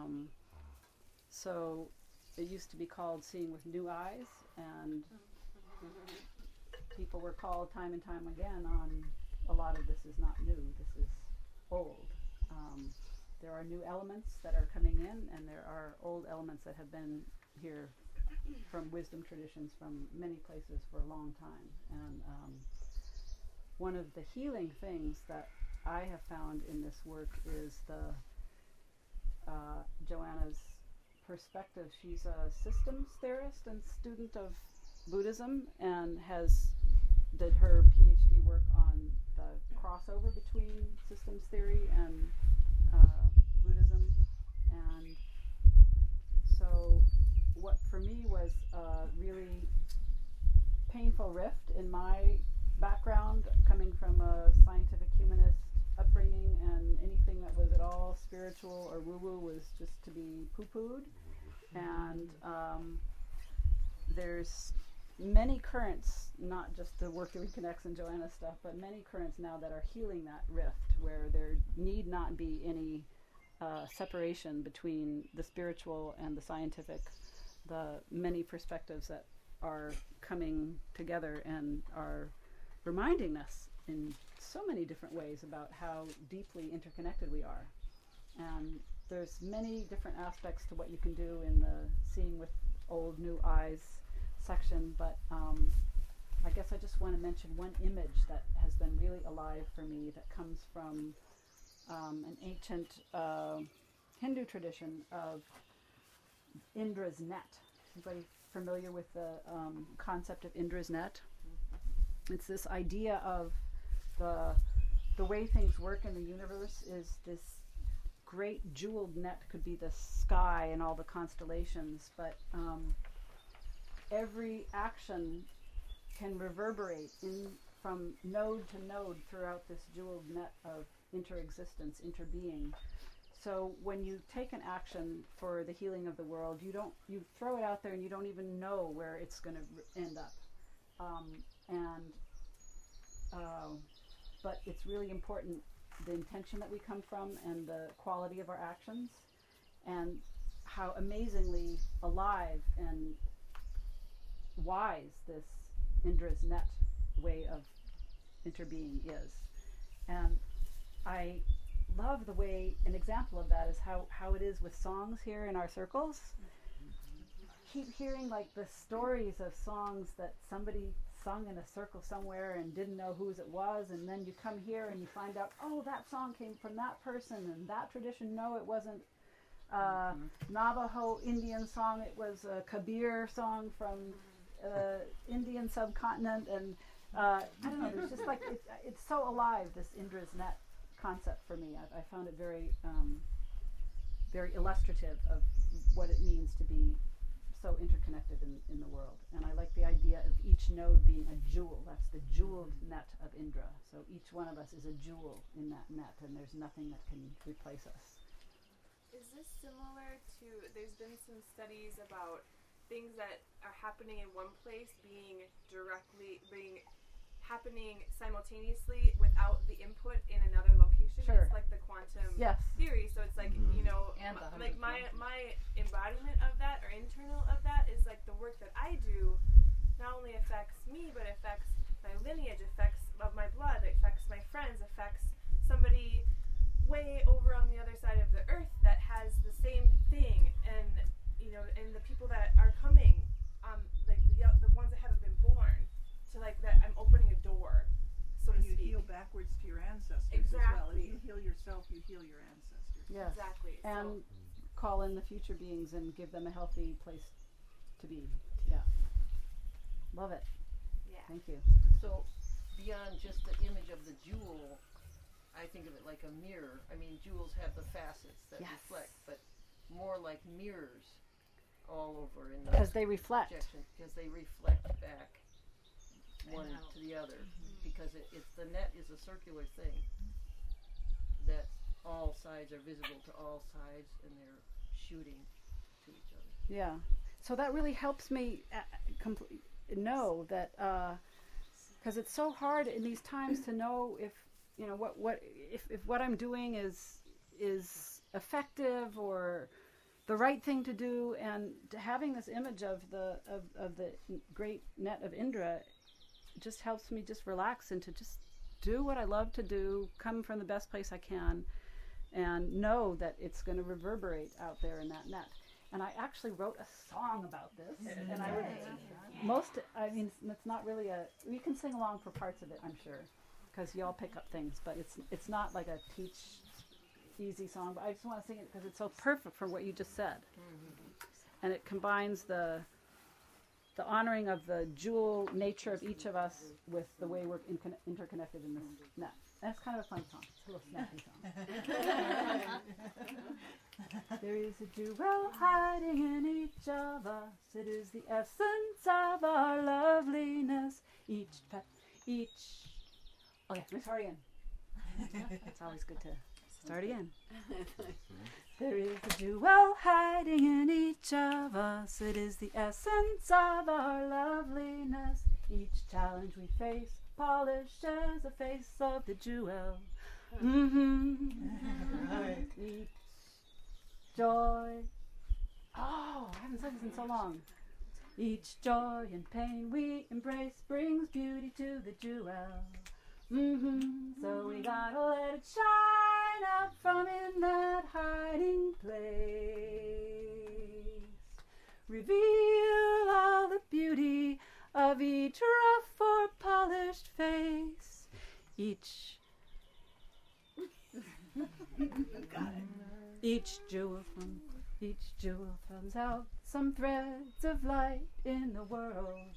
so it used to be called seeing with new eyes, and people were called time and time again on a lot of this is not new, this is old. There are new elements that are coming in, and there are old elements that have been here from wisdom traditions from many places for a long time. And one of the healing things that I have found in this work is Joanna's perspective. She's a systems theorist and student of Buddhism, and did her PhD work on the crossover between systems theory and Buddhism. And so what for me was a really painful rift in my background, coming from a scientific humanist upbringing, and anything that was at all spiritual or woo-woo was just to be poo-pooed. And there's many currents, not just the work that reconnects and Joanna stuff, but many currents now that are healing that rift, where there need not be any separation between the spiritual and the scientific, the many perspectives that are coming together and are reminding us in so many different ways about how deeply interconnected we are. And there's many different aspects to what you can do in the seeing with old new eyes section, but I guess I just want to mention one image that has been really alive for me that comes from an ancient Hindu tradition of Indra's net. Anybody familiar with the concept of Indra's net? It's this idea of the way things work in the universe is this great jeweled net, could be the sky and all the constellations, but every action can reverberate from node to node throughout this jeweled net of interexistence, interbeing. So when you take an action for the healing of the world, you throw it out there and you don't even know where it's going to end up. But it's really important, the intention that we come from and the quality of our actions, and how amazingly alive and wise this Indra's net way of interbeing is. And I love the way, an example of that is how it is with songs here in our circles. Keep hearing like the stories of songs that somebody sung in a circle somewhere and didn't know whose it was, and then you come here and you find out, oh, that song came from that person and that tradition. No, it wasn't Navajo Indian song, it was a Kabir song from Indian subcontinent, and I don't know, there's just like it's so alive, this Indra's net concept for me. I found it very very illustrative of what it means to be so interconnected in the world. And I like the idea of each node being a jewel. That's the jeweled net of Indra. So each one of us is a jewel in that net, and there's nothing that can replace us. Is this similar to, there's been some studies about things that are happening in one place being happening simultaneously without the input in another location? Sure. It's like the quantum Yes. theory. So it's like, you know, And like my embodiment of that, or internal of that, is like the work that I do not only affects me, but affects my lineage, affects of my blood, affects my friends, affects somebody way over on the other side of the earth that has the same thing. And, you know, and the people that are coming, like the ones that haven't been born, to like that, I'm opening a door, so to speak. You heal backwards to your ancestors Exactly. as well. If you heal yourself, you heal your ancestors. Yes. Exactly. And call in the future beings and give them a healthy place to be. Yeah. Love it. Yeah. Thank you. So beyond just the image of the jewel, I think of it like a mirror. I mean, jewels have the facets that reflect, but more like mirrors all over in the because they reflect. Because they reflect back one to the other. Because it's the net is a circular thing that all sides are visible to all sides, and they're shooting to each other. Yeah. So that really helps me know that, because it's so hard in these times to know if what I'm doing is effective or the right thing to do, and having this image of the great net of Indra just helps me just relax and to just do what I love to do, come from the best place I can, and know that it's going to reverberate out there in that net. And I actually wrote a song about this, and it's not really you can sing along for parts of it, I'm sure, because you all pick up things, but it's not like a teach easy song, but I just want to sing it because it's so perfect for what you just said. And it combines the honoring of the jewel nature of each of us with the way we're interconnected in this net. That's kind of a fun song. It's a little snappy song. There is a jewel hiding in each of us. It is the essence of our loveliness. Okay, let me start again. It's always good to start again. There is a jewel hiding in each of us. It is the essence of our loveliness. Each challenge we face, polished as the face of the jewel. Each joy. Oh, I haven't said this in so long. Each joy and pain we embrace brings beauty to the jewel. So we gotta let it shine out from in that hiding place. Reveal all the beauty of each rough or polished face. Each jewel comes out some threads of light in the world.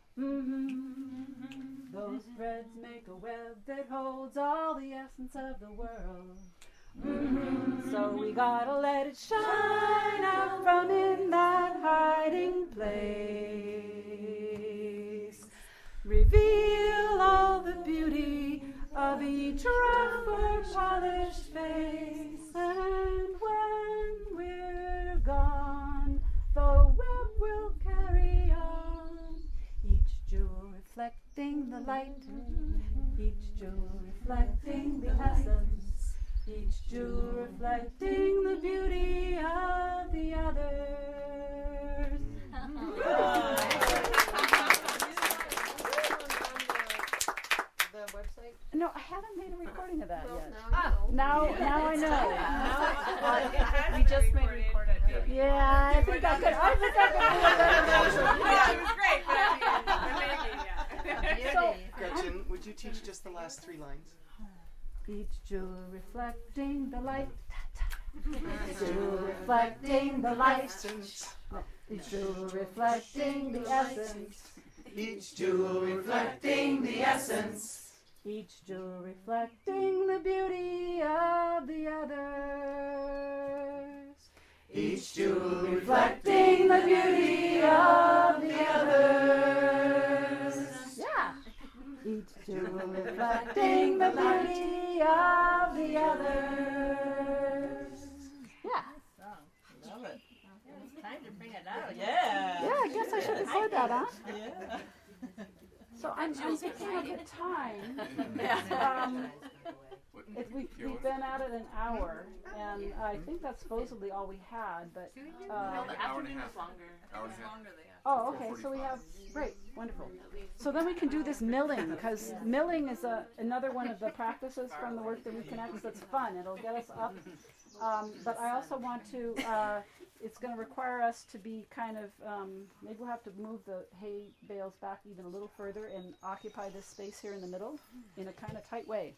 Those threads make a web that holds all the essence of the world. So we gotta let it shine out from in that hiding place. Reveal all the beauty of each rough or polished face. And when we're gone, the web will carry on. Each jewel reflecting the light, each jewel reflecting the essence, each jewel reflecting the beauty of the others. The website? No, I haven't made a recording of that yet. Now I know. We just made a recording. Yeah, I think I could do it better. Yeah, it was great, but maybe. So, Gretchen, would you teach just the last 3 lines? each jewel reflecting the light. Each jewel reflecting the light. Each jewel reflecting the essence. Each jewel reflecting the essence. Each jewel reflecting the beauty of the others. Each jewel reflecting the beauty of the others. Yeah. Each jewel reflecting the beauty of the others. Yeah. Love it. It's time to bring it out. Yeah, I guess I should record that, huh? Yeah. So I'm thinking of the time. We've been at it an hour, and I think that's supposedly all we had. But the afternoon was longer. Oh, okay. So we have great, wonderful. So then we can do this milling, because milling is another one of the practices from the work that we connect. That's fun. It'll get us up. But I also want to. It's going to require us to be kind of, maybe we'll have to move the hay bales back even a little further and occupy this space here in the middle in a kind of tight way.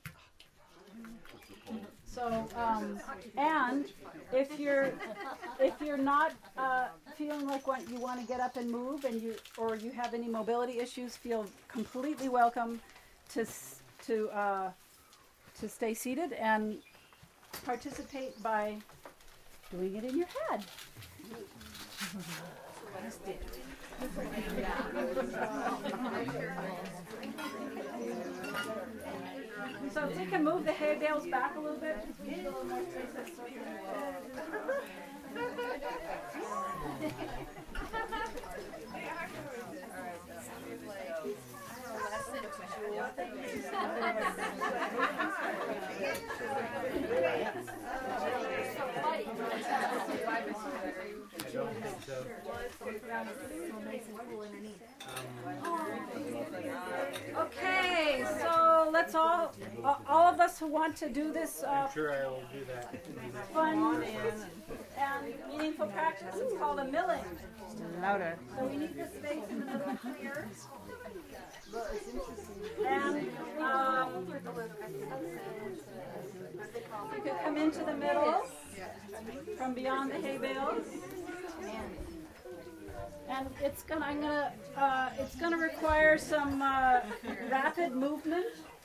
So, and if you're not feeling like you want to get up and move, or you have any mobility issues, feel completely welcome to stay seated and participate by doing it in your head. So if we can move the hay bales back a little bit, we need a little more space. Okay, so let's all of us who want to do this I'm sure I will do that. fun and meaningful practice, it's called a milling. Louder. So we need the space in the middle here. And you can come into the middle from beyond the hay bales. And it's gonna require some rapid movement.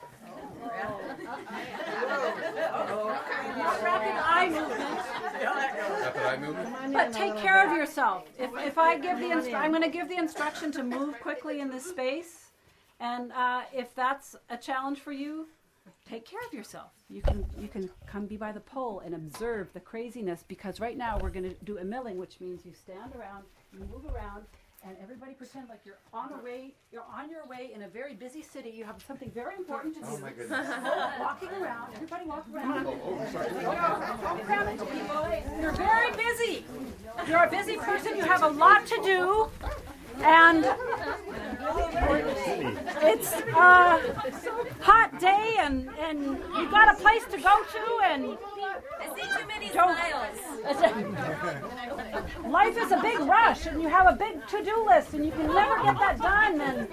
Not rapid eye movement. Rapid eye movement? But take care of yourself. If I give I'm going to give the instruction to move quickly in this space, and if that's a challenge for you, take care of yourself. You can come be by the pole and observe the craziness, because right now we're going to do a milling, which means you stand around, you move around, and everybody pretend like you're on your way in a very busy city. You have something very important to do. Oh my goodness. Walking around, everybody walk around. Sorry. Don't cram into people. You're very busy. You're a busy person. You have a lot to do. And it's a hot day, and you've got a place to go to, and I see too many smiles. Life is a big rush, and you have a big to-do list, and you can never get that done. And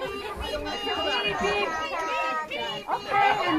okay, and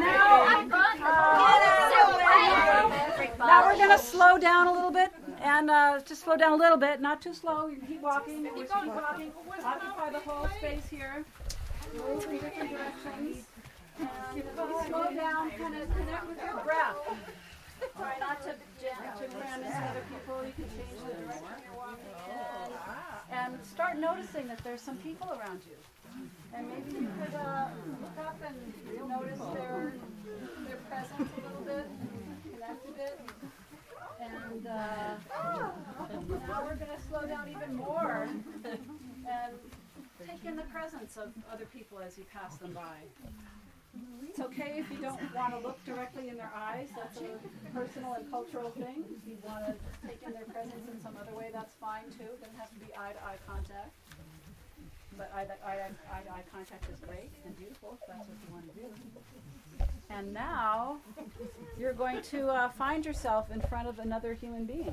now we're gonna slow down a little bit, and just slow down a little bit, not too slow. You can keep walking. Keep walking. Occupy the whole space here. Move in different directions. Slow down. Kind of connect with your breath. Try not to ram into other people. You can change the direction you're walking in. And start noticing that there's some people around you. And maybe you could look up and notice their presence a little bit, connect a bit. And now we're going to slow down even more and take in the presence of other people as you pass them by. It's okay if you don't want to look directly in their eyes. That's a personal and cultural thing. If you want to take in their presence in some other way, that's fine too. It doesn't have to be eye-to-eye contact. But eye-to-eye contact is great and beautiful if that's what you want to do. And now you're going to find yourself in front of another human being.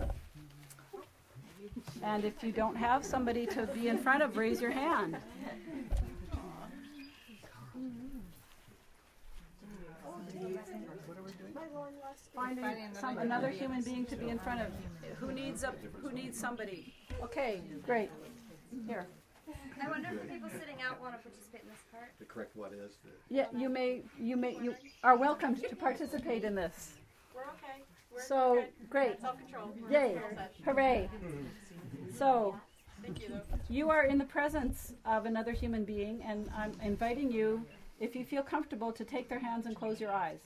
And if you don't have somebody to be in front of, raise your hand. Finding another human being to be in front of. Who needs somebody? Okay, great. Here. I wonder if the people sitting out want to participate in this part. The correct what is? Yeah, you are welcome to participate in this. We're okay. So good. great. Self-control. Yay. Hooray. So Thank you, though. you are in the presence of another human being, and I'm inviting you, if you feel comfortable, to take their hands and close your eyes.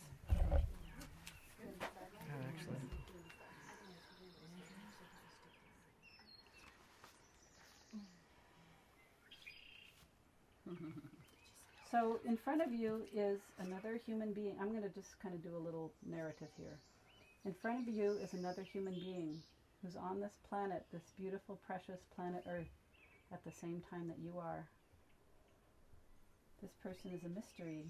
So in front of you is another human being. I'm going to just kind of do a little narrative here. In front of you is another human being who's on this planet, this beautiful, precious planet Earth, at the same time that you are. This person is a mystery.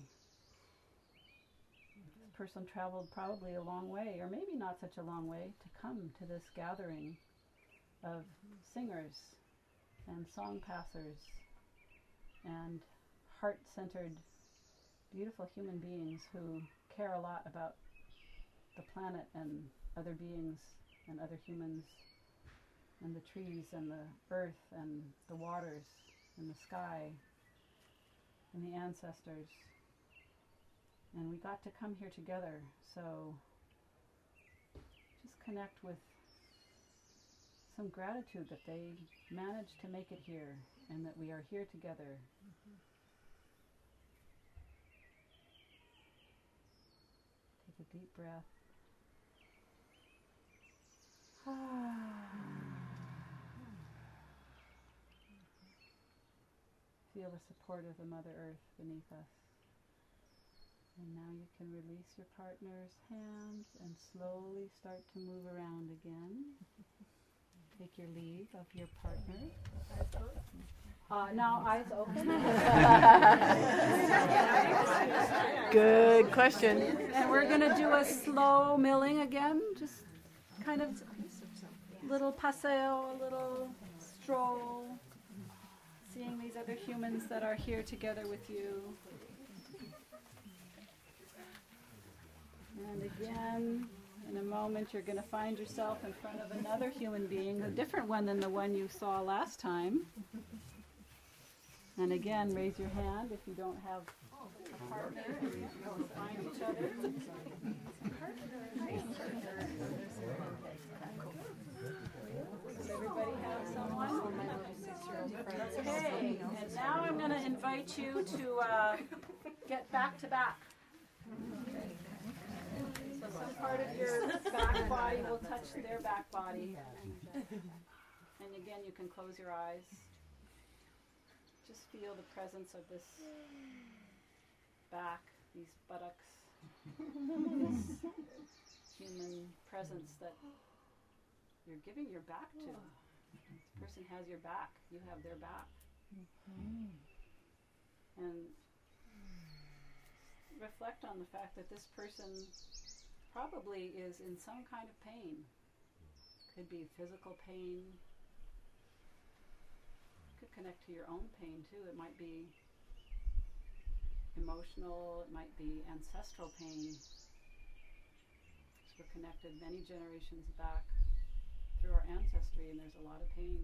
This person traveled probably a long way, or maybe not such a long way, to come to this gathering of singers and song passers and heart-centered, beautiful human beings who care a lot about the planet and other beings and other humans and the trees and the earth and the waters and the sky and the ancestors. And we got to come here together, so just connect with some gratitude that they managed to make it here and that we are here together. Take a deep breath. Feel the support of the Mother Earth beneath us. And now you can release your partner's hands and slowly start to move around again. Take your leave of your partner. Now eyes open. Good question. And we're going to do a slow milling again. Just kind of little paseo, a little stroll. Seeing these other humans that are here together with you. And again, in a moment, you're going to find yourself in front of another human being, a different one than the one you saw last time. And again, raise your hand if you don't have a partner and you don't find each other. Does everybody have someone? Okay, and now I'm going to invite you to get back to back. So some part of your back body will touch their back body. And again, you can close your eyes. Just feel the presence of this back, these buttocks, this human presence that you're giving your back to. This person has your back. You have their back. And reflect on the fact that this person probably is in some kind of pain. Could be physical pain. Could connect to your own pain too. It might be emotional. It might be ancestral pain. So we're connected many generations back through our ancestry, and there's a lot of pain.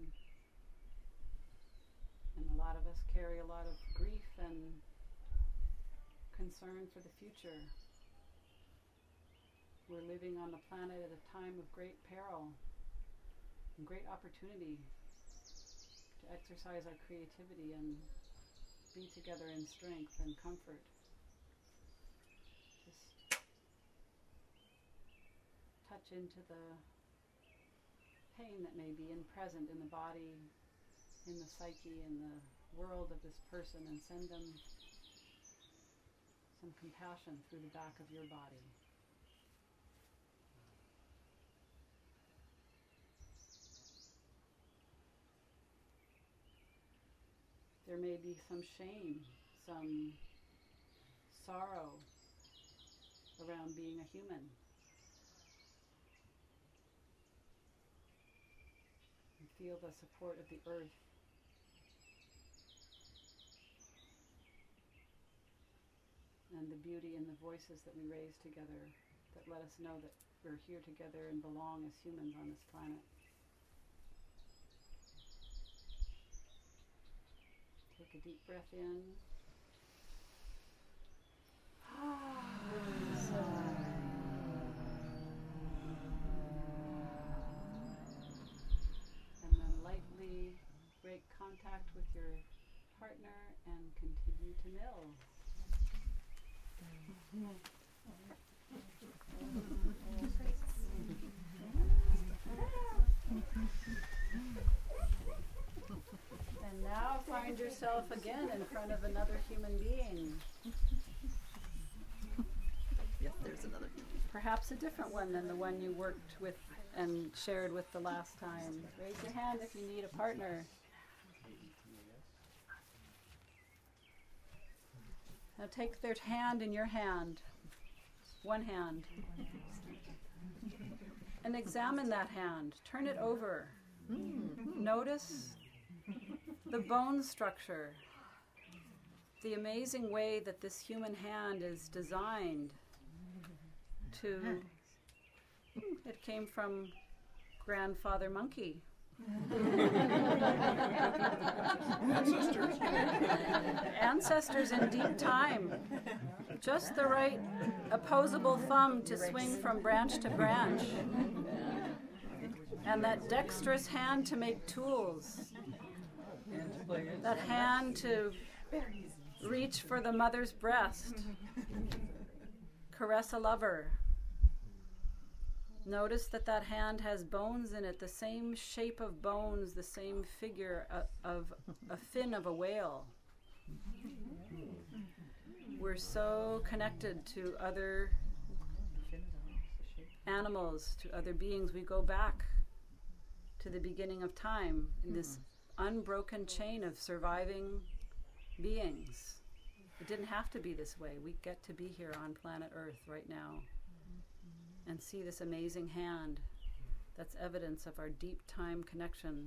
And a lot of us carry a lot of grief and concern for the future. We're living on the planet at a time of great peril and great opportunity to exercise our creativity and be together in strength and comfort. Just touch into the pain that may be present in the body, in the psyche, in the world of this person, and send them some compassion through the back of your body. There may be some shame, some sorrow around being a human. And feel the support of the earth. And the beauty in the voices that we raise together that let us know that we're here together and belong as humans on this planet. Take a deep breath in. And then lightly break contact with your partner and continue to mill. And now find yourself again in front of another human being. Yep, there's another. Perhaps a different one than the one you worked with and shared with the last time. Raise your hand if you need a partner. Now take their hand in your hand, one hand, and examine that hand. Turn it over. Notice the bone structure, the amazing way that this human hand is designed to, it came from Grandfather Monkey. Ancestors in deep time Just the right opposable thumb to swing from branch to branch. And that dexterous hand to make tools. That hand to reach for the mother's breast. Caress a lover. Notice that that hand has bones in it, the same shape of bones, the same figure of a fin of a whale. We're so connected to other animals, to other beings. We go back to the beginning of time in this unbroken chain of surviving beings. It didn't have to be this way. We get to be here on planet Earth right now and see this amazing hand that's evidence of our deep time connection.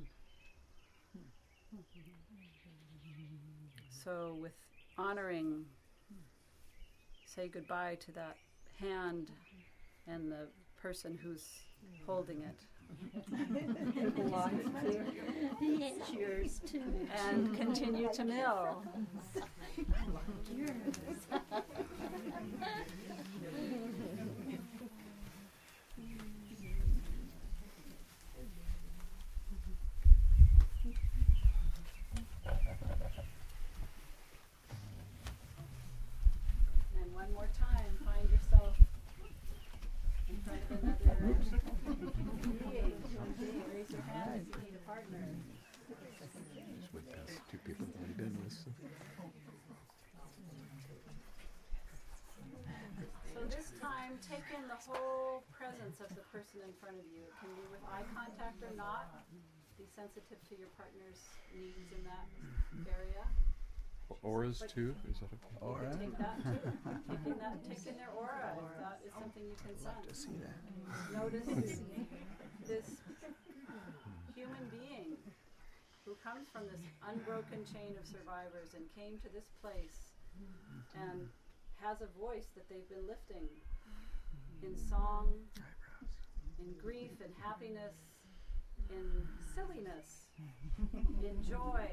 So with honoring, say goodbye to that hand and the person who's holding it. It's yours too. And continue to mill. And one more time, find yourself in front of another being. Raise your hand if you need a partner. Just went past two people that already done this. So this time, take in the whole presence of the person in front of you. It can be with eye contact or not. Be sensitive to your partner's needs in that area. Auras too? Is that okay? You can take that too. Take in their aura if that is something you can sense. To see that. Notice this human being who comes from this unbroken chain of survivors and came to this place and has a voice that they've been lifting in song, in grief and happiness, in silliness, in joy,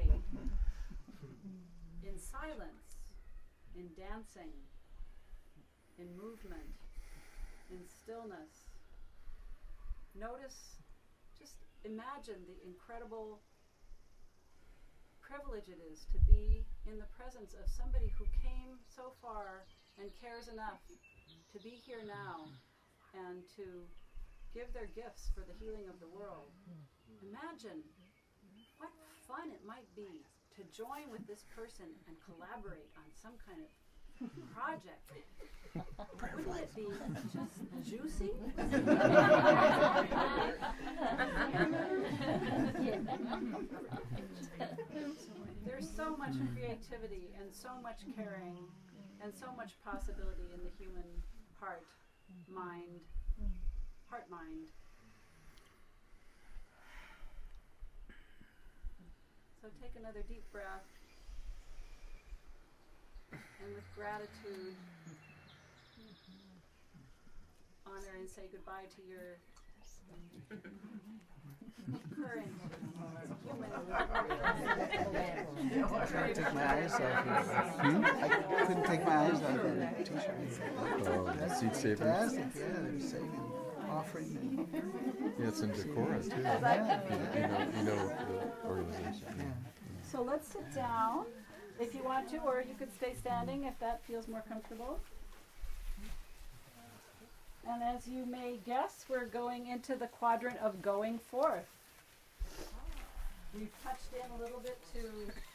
in silence, in dancing, in movement, in stillness. Notice, just imagine the incredible privilege it is to be in the presence of somebody who came so far and cares enough to be here now and to give their gifts for the healing of the world. Imagine what fun it might be to join with this person and collaborate on some kind of project. Wouldn't it be just juicy? There's so much creativity and so much caring and so much possibility in the human heart, mind. So take another deep breath, and with gratitude, honor and say goodbye to your current I took my eyes off you. I couldn't take my eyes off that t-shirt. Seed savers. Fantastic, yeah, they're saving, offering. Yeah, it's in Decorah too. You know the organization. Yeah. So let's sit down if you want to, or you could stay standing if that feels more comfortable. And as you may guess, we're going into the quadrant of going forth. We've touched in a little bit to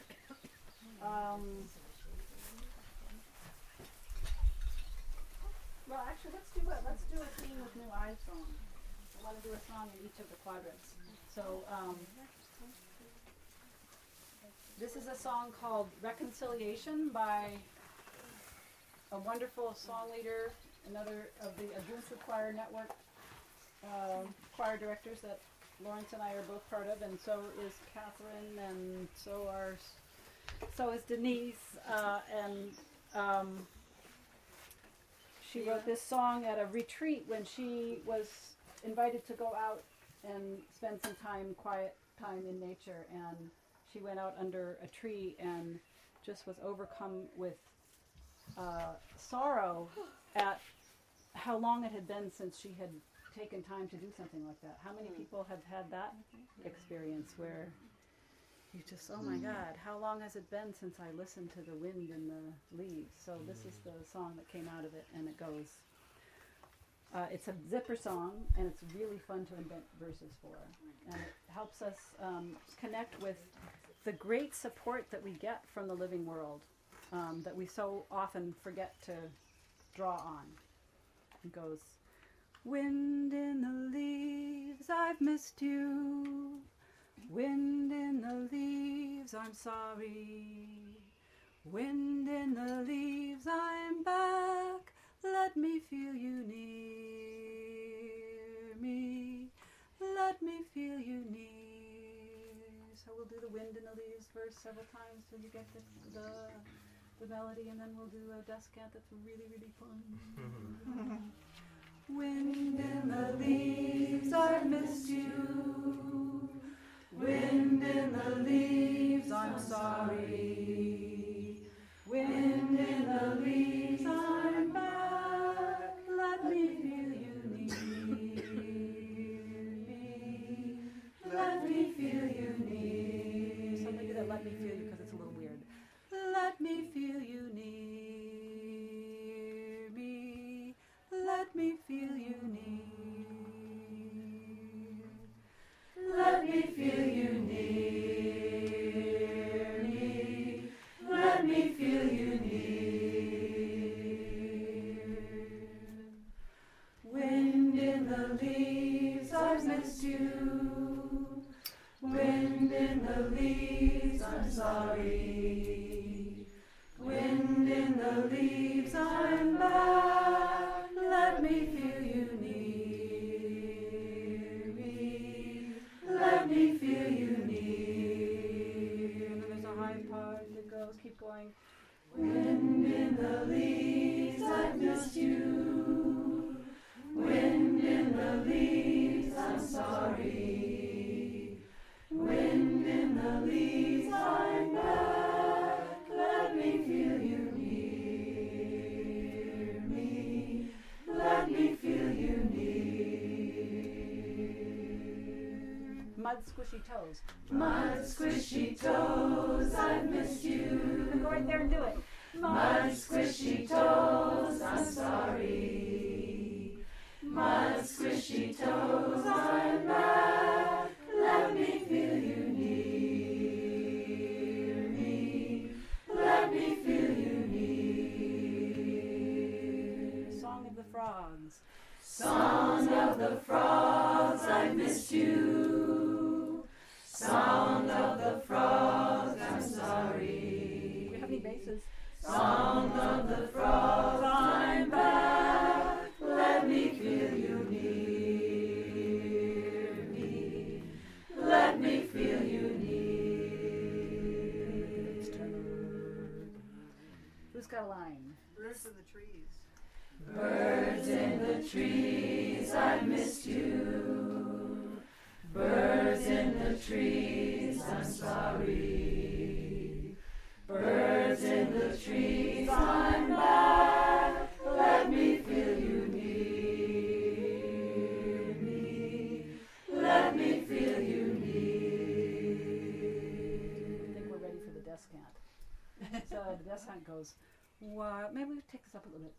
well, actually, let's do a theme with New Eyes song. I want to do a song in each of the quadrants. So this is a song called Reconciliation by a wonderful song leader, another of the Ubuntu Choir Network choir directors that Lawrence and I are both part of, and so is Catherine, and so is Denise, and she wrote this song at a retreat when she was invited to go out and spend some quiet time in nature, and she went out under a tree and just was overcome with sorrow at how long it had been since she had taken time to do something like that. How many people have had that experience where you just, oh my God, how long has it been since I listened to the wind and the leaves? So this is the song that came out of it, and it goes, it's a zipper song, and it's really fun to invent verses for. And it helps us connect with the great support that we get from the living world that we so often forget to draw on. It goes, wind in the leaves, I've missed you. Wind in the leaves, I'm sorry. Wind in the leaves, I'm back. Let me feel you near me. Let me feel you near. So we'll do the wind in the leaves verse several times till you get the melody, and then we'll do a descant that's really, really fun. Wind in the leaves, I've missed you. Wind in the leaves, I'm sorry. Wind in the leaves, I'm back. Let me feel you near me. Let me feel you near. So maybe that let me feel you because it's a little weird. Let me feel you near me. Let me feel you near. Let me feel you near me. Let me feel you near. Wind in the leaves, I've missed you. Wind in the leaves, I'm sorry. Wind in the leaves, I'm back. Let me feel you near me. Let me feel you near. And then there's a high part that goes, keep going. Wind in the leaves, I've missed you. Wind in the leaves, I'm sorry. Wind in the leaves, I'm back. Let me feel you near me. Let me feel you near. Mud squishy toes. Mud squishy toes, I've missed you. You can go right there and do it. Mud squishy toes, I'm sorry. Mud squishy toes, I'm back. Let me feel you near me. Let me feel you near. Song of the Frogs. Song of the Frogs, I missed you. Song of the Frogs, I'm sorry. We have any basses? Song of the Frogs, I'm back. Let me feel you near me. Let me feel you near. Who's got a line? Birds in the trees. Birds in the trees, I missed you. Birds in the trees, I'm sorry. Birds in the trees, I'm back. Let me feel you near me. Let me feel you near. I think we're ready for the descant. So the descant goes, what? Maybe we take this up a little bit.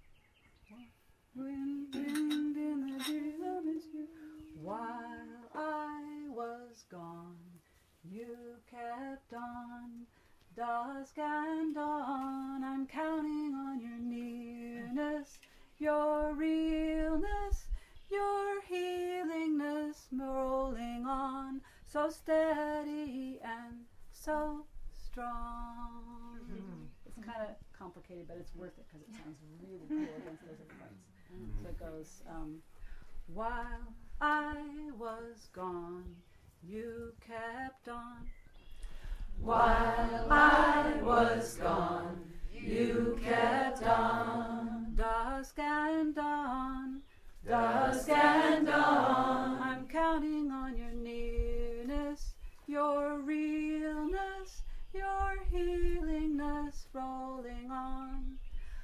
Wind in the trees, I miss you. While I was gone, you kept on. Dusk and dawn, I'm counting on your nearness, your realness, your healingness, rolling on, so steady and so strong. It's kind of complicated, but it's worth it because it sounds really cool against those other parts. So it goes, while I was gone, you kept on. While I was gone, you kept on. Dusk and dawn, dusk and dawn. I'm counting on your nearness, your realness, your healingness rolling on.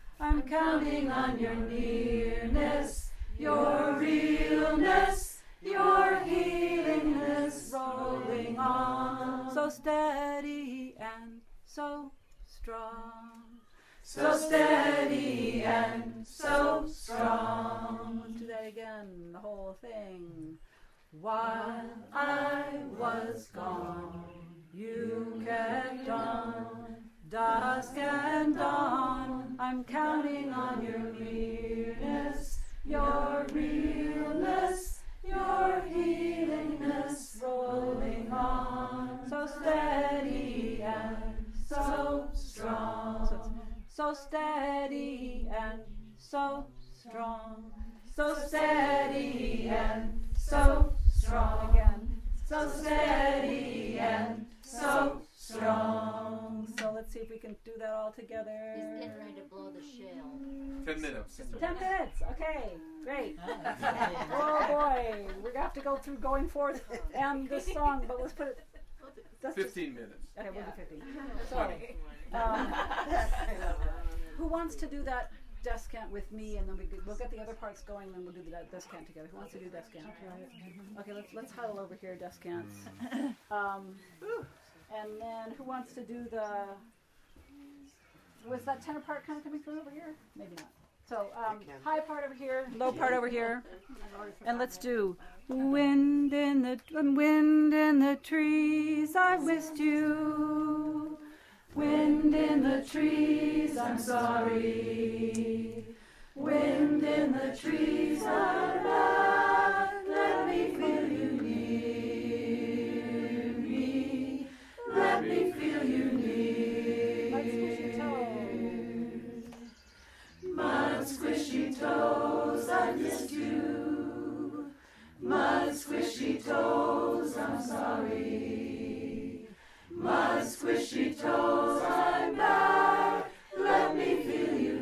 counting on your nearness, your realness, your healingness rolling on. So steady and so strong. So steady and so strong. Let's do that again, the whole thing. While I was gone, you kept on. Dusk and dawn, I'm counting on your nearness, your realness, your healingness rolling on. So steady and so strong. So steady and so strong. So steady and so strong again. So steady and so strong. So let's see if we can do that all together. He's getting ready to blow the shell. 10 minutes. 10 minutes. Okay, great. Oh boy, we're gonna have to go through going forth and this song, but let's put it. 15 minutes. Okay, we'll do 15. So, who wants to do that descant with me, and then we'll get the other parts going, and then we'll do the descant together. Who wants to do descant? Okay, let's huddle over here, descants. And then who wants to do the? Was that tenor part kind of coming through over here? Maybe not. So high part over here, low part over here, and let's do wind in the trees. I missed you. Wind in the trees. I'm sorry. Wind in the trees. I'm back. Let me feel you near me. Let me feel you near. Mud squishy toes, I missed you. Mud squishy toes, I'm sorry. Mud squishy toes, I'm back. Let me feel you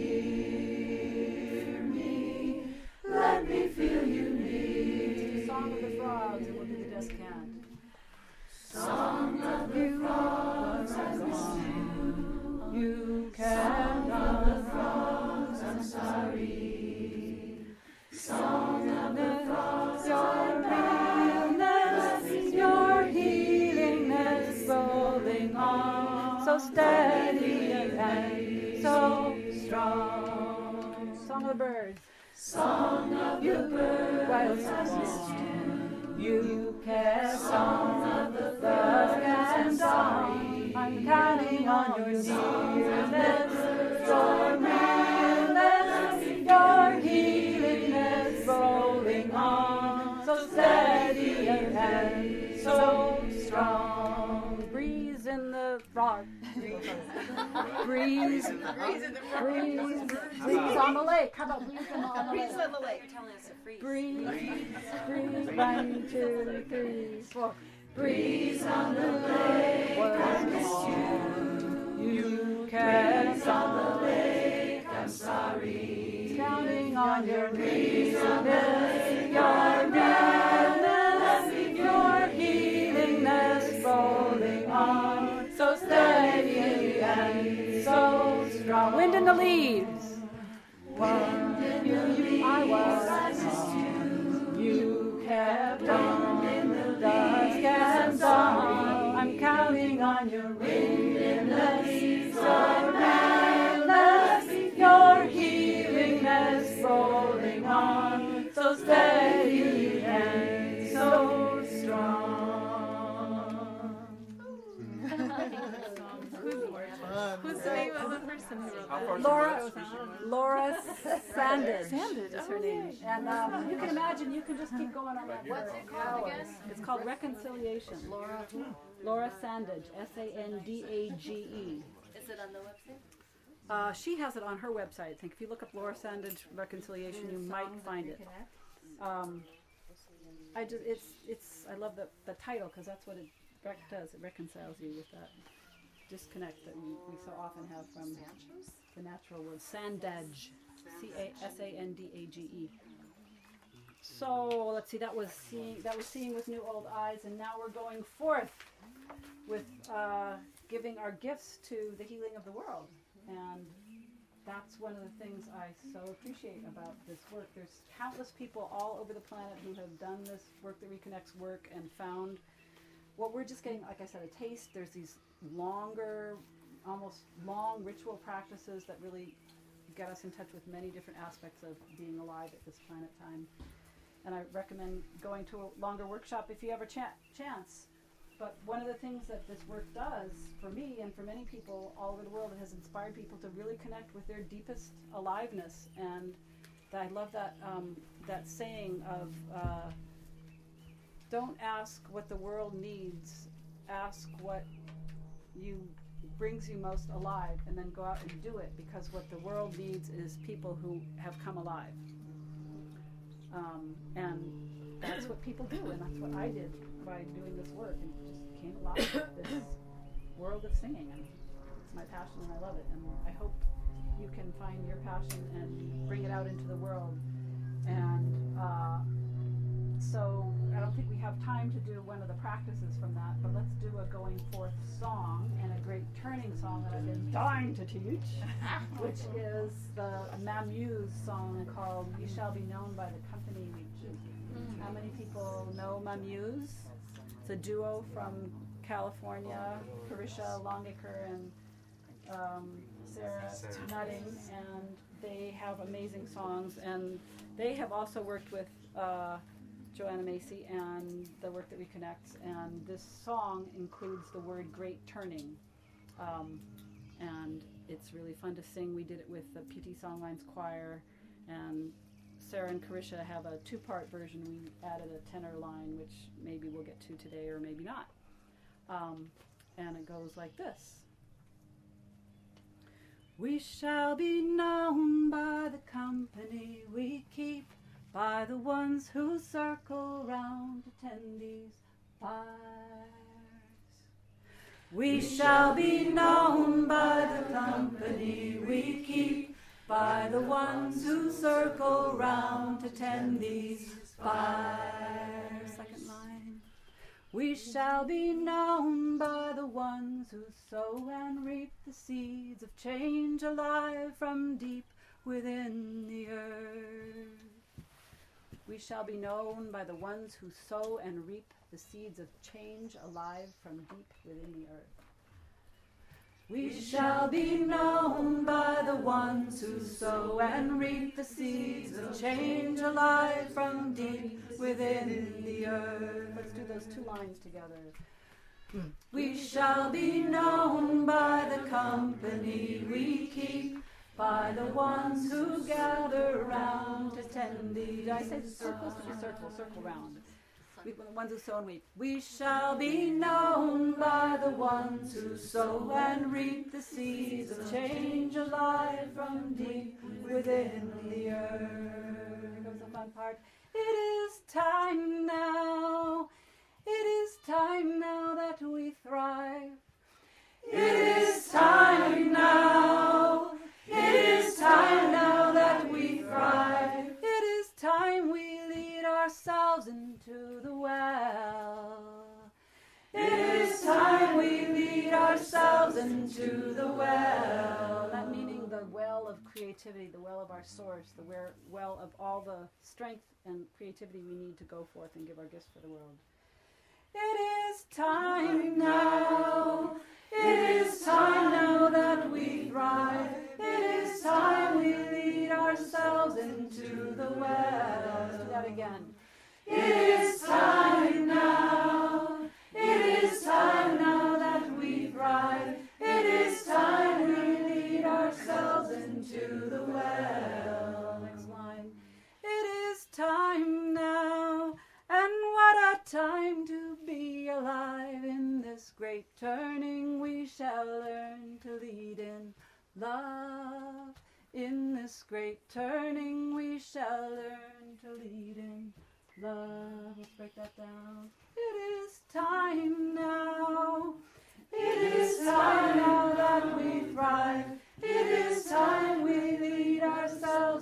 near me. Let me feel you near. Song of the Frogs, and we'll do the descant. Song of the Frogs, I missed you. You can't of the frogs, I'm sorry. Song of the frogs, your realness, your healingness rolling on. So steady and so strong. Song of the birds. Song of the birds, I missed you. You kept song of the birds and song. I'm counting on your nearness, your realness, your healingness rolling on. So steady and so strong. Breeze in the frog. Breeze on the lake. How about breeze on the lake? Breeze on the lake. You're telling us to freeze. Breeze. 1, 2, 3, 4. Breeze on the lake, I miss you. You kept on the lake, I'm sorry. Counting on your realness, your healingness rolling on. So steady and so strong. Wind in the leaves. Wind in the leaves, I missed you. You kept on in the dusk and dawn. I'm counting on your realness, your realness, your healingness rolling on. So steady and so strong. Who's the name of the person who wrote that? Laura Sandage. Sandage is her name. And you can imagine, you can just keep going on that for hours. It's called Reconciliation. Laura Sandage, Sandage. Is it on the website? She has it on her website. I think if you look up Laura Sandage Reconciliation, you might find it. I love the title because that's what it does. It reconciles you with that disconnect that we so often have from the natural word sandage, Sandage. So let's see. That was seeing with new old eyes, and now we're going forth with giving our gifts to the healing of the world. And that's one of the things I so appreciate about this work. There's countless people all over the planet who have done this work that reconnects work and found what we're just getting, like I said, a taste. There's these longer, almost long ritual practices that really get us in touch with many different aspects of being alive at this planet time. And I recommend going to a longer workshop if you have a chance. But one of the things that this work does for me and for many people all over the world, it has inspired people to really connect with their deepest aliveness. And I love that that saying of don't ask what the world needs, ask what brings you most alive, and then go out and do it, because what the world needs is people who have come alive. And that's what people do, and that's what I did by doing this work, and just came alive with this world of singing. And it's my passion, and I love it. And I hope you can find your passion and bring it out into the world. And so I don't think we have time to do one of the practices from that, but let's do a going forth song and a great turning song that I've been dying to teach, which is the Mamuse song called "We Shall Be Known by the Company We Keep." How many people know Mamuse? It's a duo from California, Carisha Longacre and Sarah Nutting, and they have amazing songs, and they have also worked with Joanna Macy and the work that reconnects, and this song includes the word "great turning," and it's really fun to sing. We did it with the PT Songlines Choir, and Sarah and Carisha have a 2-part version. We added a tenor line, which maybe we'll get to today or maybe not, and it goes like this. We shall be known by the company we keep, by the ones who circle round attendees' fires. We shall be known by the company we keep, by the ones who circle round attendees' fires. Second line. We shall be known by the ones who sow and reap the seeds of change alive from deep within the earth. We shall be known by the ones who sow and reap the seeds of change alive from deep within the earth. We shall be known by the ones who sow and reap the seeds of change alive from deep within the earth. Let's do those 2 lines together. We shall be known by the company we keep, by the ones who gather round to tend thee. Did I say circles? Circle round. The ones who sow and reap. We shall be known by the ones who sow and reap the seeds of change alive from deep within the earth. Here comes the fun part. It is time now. It is time now that we thrive. It is time now. It is time now that we thrive. It is time we lead ourselves into the well. It is time we lead ourselves into the well. That meaning the well of creativity, the well of our source, the well of all the strength and creativity we need to go forth and give our gifts for the world. It is time now. It is time now that we thrive. It is time we lead ourselves into the well. Let's do that again. It is time now. It is time now that we thrive. It is time we lead ourselves into the well. Next line. It is time now. And what a time to be alive. In this great turning we shall learn to lead in love. In this great turning we shall learn to lead in love. Let's break that down. It is time now. It is time now that we thrive. It is time we lead ourselves into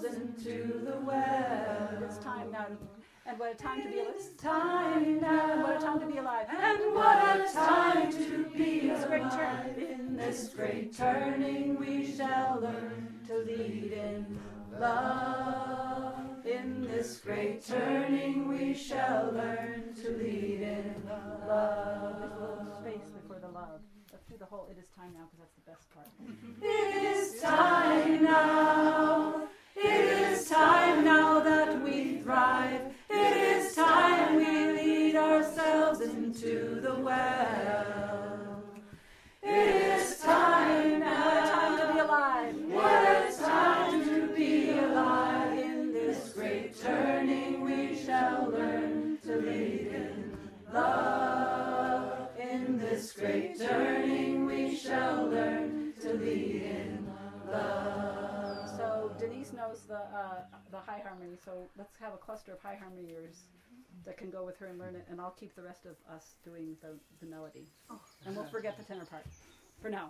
into the well. It's time now. And what a time to be alive. It's time now. And what a time to be alive. And what a time to be alive. In this great turning we shall learn to lead in love. In this great turning we shall learn to lead in love. There's a little space before the love. Let's do the whole it is time now because that's the best part. It is time now. It is time now that we thrive. It is time we lead ourselves into the well. It is time now. Time to be alive. What a time to be alive. In this great turning we shall learn to lead in love. In this great turning we shall learn to lead in love. So Denise knows the high harmony, so let's have a cluster of high harmoniers that can go with her and learn it, and I'll keep the rest of us doing the melody. And we'll forget the tenor part for now.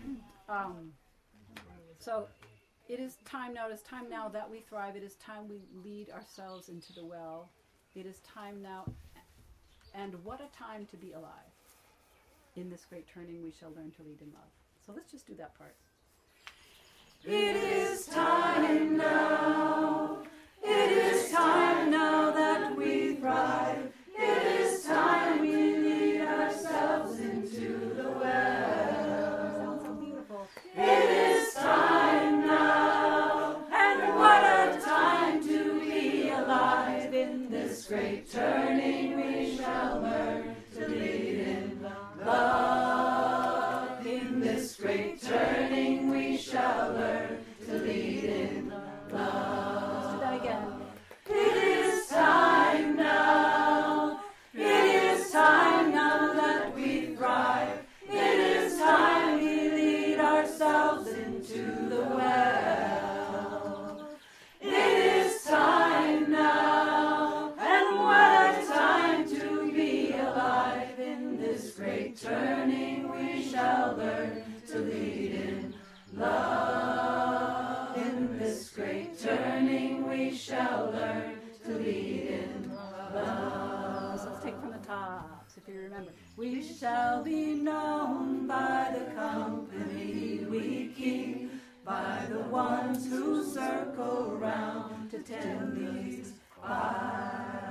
So it is time now. It is time now that we thrive. It is time we lead ourselves into the well. It is time now, and what a time to be alive. In this great turning we shall learn to lead in love. So let's just do that part. It is time now. It is time now that we thrive. It is time we lead ourselves into the well. Sounds so beautiful. It is time now. And what a time to be alive. In this great turning we shall learn to lead in love. In this great turning we shall learn to lead in love. Let's do that again. It is time now. It is time now that we thrive. It is time we lead ourselves into the well. It is time now. And what a time to be alive. In this great turning we shall learn to lead in love. In this great turning we shall learn to lead in love. So let's take from the tops, if you remember. We shall be known by the company we keep, by the ones who circle round to tend these lives.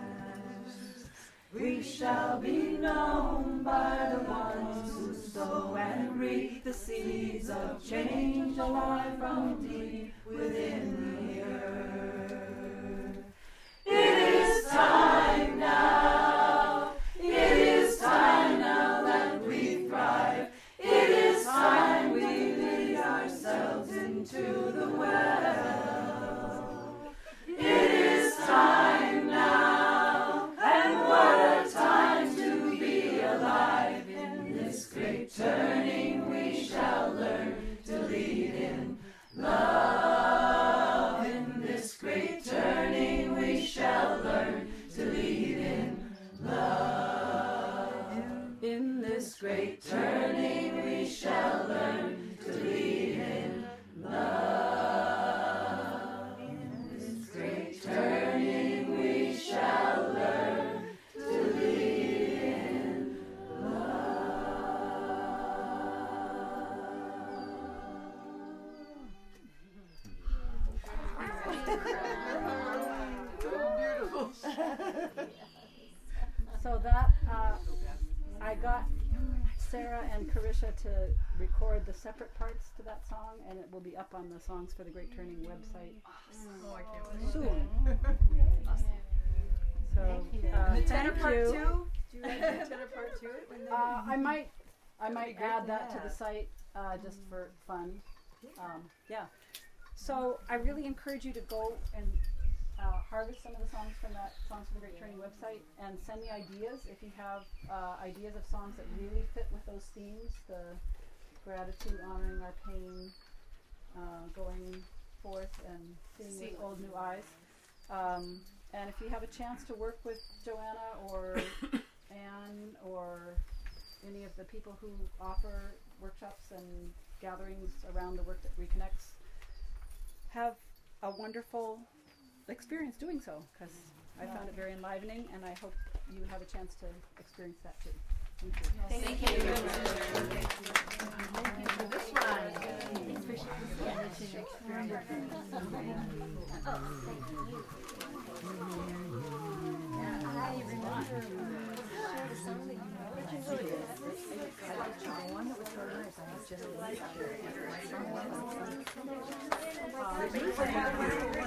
We shall be known by the ones who sow and reap the seeds of change alive from deep within the earth. It is time now. It is time now that we thrive. It is time we lead ourselves into the well. It is time now. And what a time to be alive. In this great turning we shall learn to lead in love. In this great turning we shall learn to lead in love. In this great turning we shall learn to lead in love. In this great turning we shall learn to lead in Beautiful. So that I got Sarah and Carisha to record the separate parts to that song, and it will be up on the Songs for the Great Turning website soon. So the tenor thank part you. two? Do you write the tenor part to it? I might add that to the site just for fun. Yeah. So I really encourage you to go and harvest some of the songs from that Songs for the Great Turning website and send me ideas if you have ideas of songs that really fit with those themes, the gratitude, honoring our pain, going forth and seeing with old new eyes. And if you have a chance to work with Joanna or Anne or any of the people who offer workshops and gatherings around the work that reconnects, have a wonderful experience doing so, because I found it very enlivening, and I hope you have a chance to experience that too. Thank you. Thank you. For this one. I remember the song that you know, which is really good. The one that was so nice, I was just